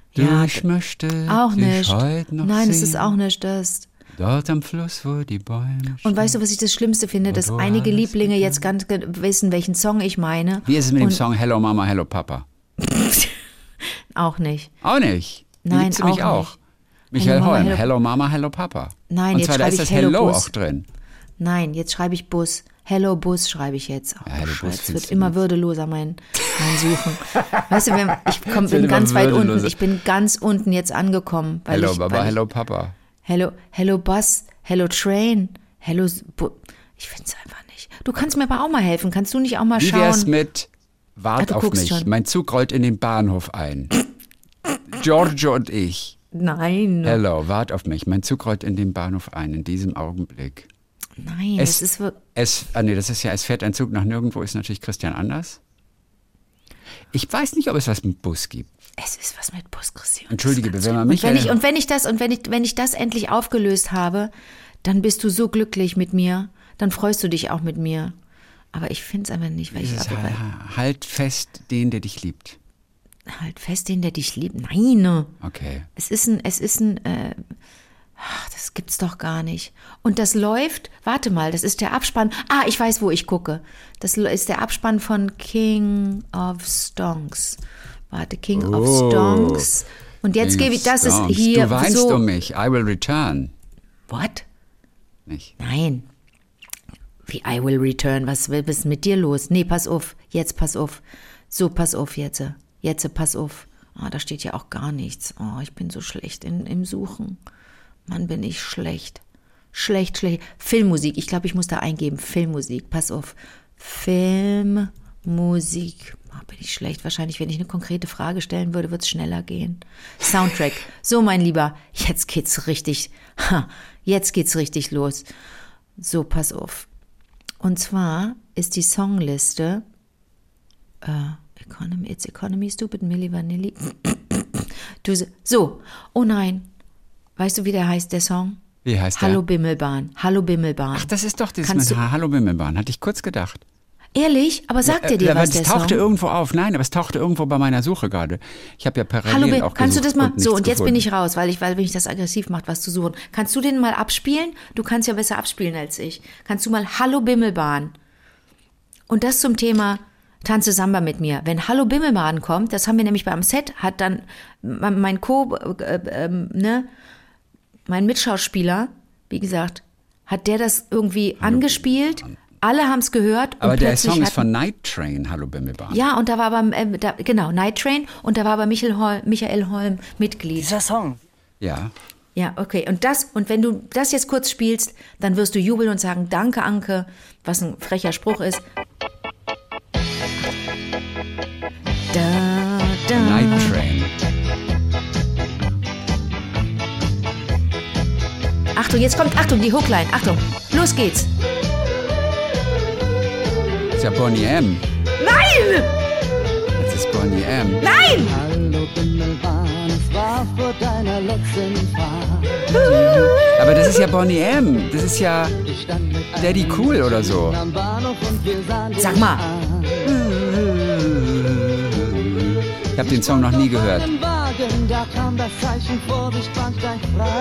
Du, Ja, ich möchte Auch dich nicht. heute noch Nein, es sehen. ist auch nicht das. Dort am Fluss, wo die Bäume Und weißt du, was ich das Schlimmste finde? Dass wo einige alles Lieblinge begann. jetzt ganz ge- wissen, welchen Song ich meine. Wie ist es mit dem Und Song Hello Mama, Hello Papa? Auch nicht. Auch nicht. Die Nein, liebst du mich auch auch. nicht. Michael Hello Mama, Holm, Hello- Hello Mama, Hello Papa. Nein, Und jetzt zwar da schreibe ist ich das Hello Hello Bus. auch drin. Nein, jetzt schreibe ich Bus. Hello Bus schreibe ich jetzt. Oh, Ja, Hello Scheiße, Bus es findest wird du immer nicht. würdeloser, mein, mein Suchen. Weißt du, wenn, ich komm, Es wird bin immer ganz weit unten. würdeloser. Ich bin ganz unten jetzt angekommen. Weil Hello ich, Baba, weil Hello ich, Papa. Hello, Hello Bus, Hello Train, Hello. S- Bu- Ich finde es einfach nicht. Du kannst mir aber auch mal helfen. Kannst du nicht auch mal Wie schauen? wär's mit Wart Ah, du auf guckst mich? schon. Mein Zug rollt in den Bahnhof ein. Giorgio und ich. Nein, Hello, wart auf mich. Mein Zug rollt in den Bahnhof ein, in diesem Augenblick. nein, Es, das ist wirklich. es, ah nee, das ist ja, es fährt ein Zug nach nirgendwo, ist natürlich Christian Anders. Ich weiß nicht, ob es was mit Bus gibt. Es ist was mit Bus, Christian. Entschuldige, Das ist wenn man ganz mich schlimm. und wenn ja- ich und wenn ich das und wenn ich wenn ich das endlich aufgelöst habe, dann bist du so glücklich mit mir. Dann freust du dich auch mit mir. Aber ich finde es einfach nicht, weil ich Dieses glaube, Ha- Halt fest den, der dich liebt. halt fest den, der dich liebt. Nein, Okay. es ist ein, es ist ein, äh, ach, das gibt's doch gar nicht. Und das läuft, warte mal, das ist der Abspann. Ah, ich weiß, wo ich gucke. Das ist der Abspann von King of Stonks. Warte, King of Oh. Stonks. Und jetzt King gebe of ich, das Stones. ist hier Du weinst so. um mich. I will return. What? Nicht. Nein. Wie I will return. Was was ist mit dir los? Nee, pass auf. Jetzt pass auf. So, pass auf jetzt. Jetzt pass auf. Ah, da steht ja auch gar nichts. Oh, ich bin so schlecht in, im Suchen. Mann, bin ich schlecht. Schlecht, schlecht. Filmmusik. Ich glaube, ich muss da eingeben. Filmmusik. Pass auf. Filmmusik. Ah, bin ich schlecht. Wahrscheinlich, wenn ich eine konkrete Frage stellen würde, wird es schneller gehen. Soundtrack. So, mein Lieber. Jetzt geht's richtig. Ha, jetzt geht's richtig los. So, pass auf. Und zwar ist die Songliste äh, Economy, It's Economy, Stupid, Milli Vanilli. Du, so, oh nein. Weißt du, wie der heißt, der Song? Wie heißt der? Hallo Bimmelbahn. Hallo Bimmelbahn. Ach, das ist doch dieses Kannst mit du- Hallo Bimmelbahn. Hatte ich kurz gedacht. Ehrlich? Aber sagt dir dir Äh, aber was, es der tauchte Song? irgendwo auf. Nein, aber es tauchte irgendwo bei meiner Suche gerade. Ich habe ja parallel Hallo, Bim, auch kannst du gesucht das mal, und so, nichts und jetzt bin gefunden. ich raus, weil ich, weil mich das aggressiv macht, was zu suchen. Kannst du den mal abspielen? Du kannst ja besser abspielen als ich. Kannst du mal Hallo Bimmelbahn? Und das zum Thema Tanze Samba mit mir. Wenn Hallo Bimmelbahn kommt, das haben wir nämlich beim Set, hat dann mein Co, äh, äh, ne, mein Mitschauspieler, wie gesagt, hat der das irgendwie angespielt. Alle haben es gehört. Aber und der plötzlich Song ist hatten- von Night Train, Hallo Bimmelbahn. Ja, und da war aber, äh, da, genau, Night Train, und da war aber Michael Holm, Michael Holm Mitglied. Dieser Song. Ja. Ja, okay. Und das, und wenn du das jetzt kurz spielst, dann wirst du jubeln und sagen, danke, Anke, was ein frecher Spruch ist. Da, da. Night Train. Achtung, jetzt kommt, Achtung, die Hookline, Achtung, los geht's. Das ist ja Bonnie M. Nein! Das ist Bonnie M. Nein! Hallo Bimmelbahn, es war vor deiner letzten Fahrt. Aber das ist ja Bonnie M. Das ist ja Ich stand mit Daddy Cool oder so. am Bahnhof und wir sahen Sag dich mal. an. Ich habe den Song noch nie gehört. Einen Wagen, da kam das Zeichen, Vorsicht, Bahnsteig frei.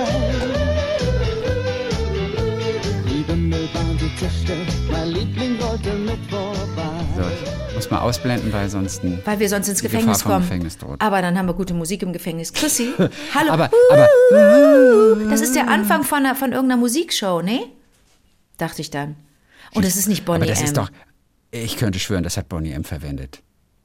Die Bimmelbahn, sie zischte, mein Liebling wollte mit vorbei. So, ich muss mal ausblenden, weil sonst ein Weil wir sonst ins die Gefängnis Gefahr vom kommen. Gefängnis droht. Aber dann haben wir gute Musik im Gefängnis. Chrissy, hallo. Aber, aber Das ist der Anfang von, einer, von irgendeiner Musikshow, ne? Dachte ich dann. Und das ist nicht Bonnie Aber das M. ist doch, ich könnte schwören, das hat Bonnie M verwendet.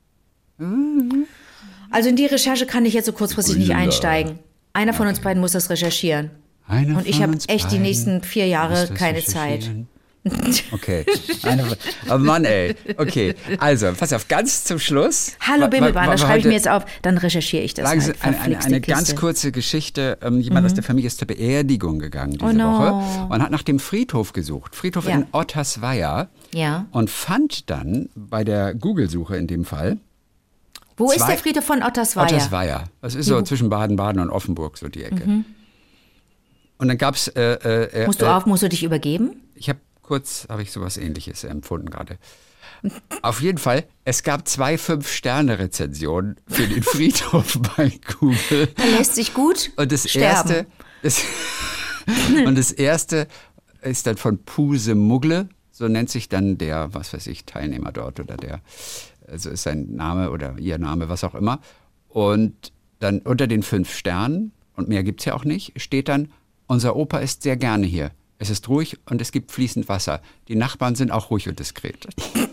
Also in die Recherche kann ich jetzt so kurzfristig nicht Ui, einsteigen. Einer von uns beiden muss das recherchieren. Einer Und ich von habe uns echt die beiden nächsten vier Jahre muss das keine Zeit. recherchieren. Okay. Eine, oh Mann, ey. Okay. Also, pass auf, ganz zum Schluss. Hallo Wa- wa- Bimmelbahn, wa- das wa- schreibe ich heute- mir jetzt auf. Dann recherchiere ich das Sagen Sie, halt. eine, eine, Verflixte eine ganz Kiste. kurze Geschichte. Ähm, jemand aus der Familie ist zur Beerdigung gegangen diese Oh no. Woche und hat nach dem Friedhof gesucht. Friedhof Ja. in Ottersweier. Ja. Und fand dann bei der Google-Suche in dem Fall Wo ist zwei- der Friedhof von Ottersweier? Ottersweier. Das ist so zwischen Baden-Baden und Offenburg, so die Ecke. Und dann gab es. Äh, äh, Musst du äh, auf, musst du dich übergeben? Ich habe kurz habe ich sowas Ähnliches empfunden gerade. Auf jeden Fall, es gab zwei Fünf-Sterne-Rezensionen für den Friedhof bei Google. Da lässt sich gut Und das sterben. erste, das, und das erste ist dann von Puse Muggle, so nennt sich dann der, was weiß ich, Teilnehmer dort oder der, also ist sein Name oder ihr Name, was auch immer. Und dann unter den fünf Sternen, und mehr gibt's ja auch nicht, steht dann, unser Opa ist sehr gerne hier. Es ist ruhig und es gibt fließend Wasser. Die Nachbarn sind auch ruhig und diskret.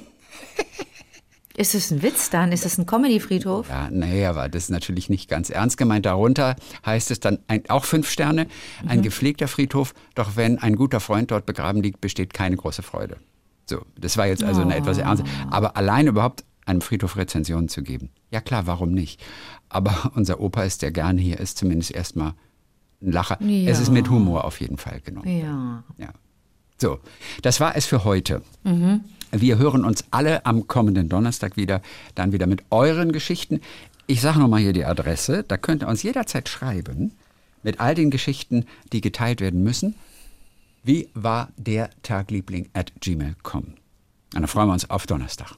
Ist das ein Witz dann? Ist das ein Comedy-Friedhof? Ja, nee, aber das ist natürlich nicht ganz ernst gemeint. Darunter heißt es dann ein, auch fünf Sterne, ein mhm. gepflegter Friedhof. Doch wenn ein guter Freund dort begraben liegt, besteht keine große Freude. So, das war jetzt also oh. eine etwas ernste. Aber allein überhaupt einem Friedhof Rezensionen zu geben. Ja klar, warum nicht? Aber unser Opa ist ja gerne hier, ist zumindest erstmal ein Lacher. Ja. Es ist mit Humor auf jeden Fall genommen. Ja. ja. So, das war es für heute. Mhm. Wir hören uns alle am kommenden Donnerstag wieder, dann wieder mit euren Geschichten. Ich sage nochmal hier die Adresse, da könnt ihr uns jederzeit schreiben, mit all den Geschichten, die geteilt werden müssen. Wie war der Tagliebling at gmail punkt com? Und dann freuen wir uns auf Donnerstag.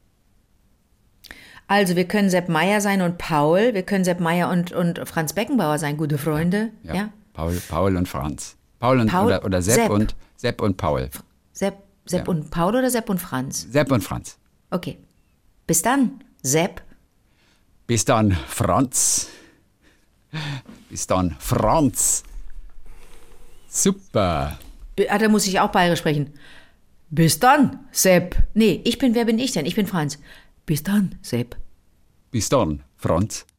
Also wir können Sepp Meier sein und Paul, wir können Sepp Meier und, und Franz Beckenbauer sein, gute Freunde. Ja, ja. Paul, Paul und Franz. Paul und Paul, oder, oder Sepp, Sepp und Sepp und Paul. Sepp, Sepp ja. und Paul oder Sepp und Franz? Sepp und Franz. Okay. Bis dann, Sepp. Bis dann, Franz. Bis dann, Franz. Super. Ah, da muss ich auch bayerisch sprechen. Bis dann, Sepp. Nee, ich bin, wer bin ich denn? Ich bin Franz. Bis dann, Sepp. Bis dann, Franz.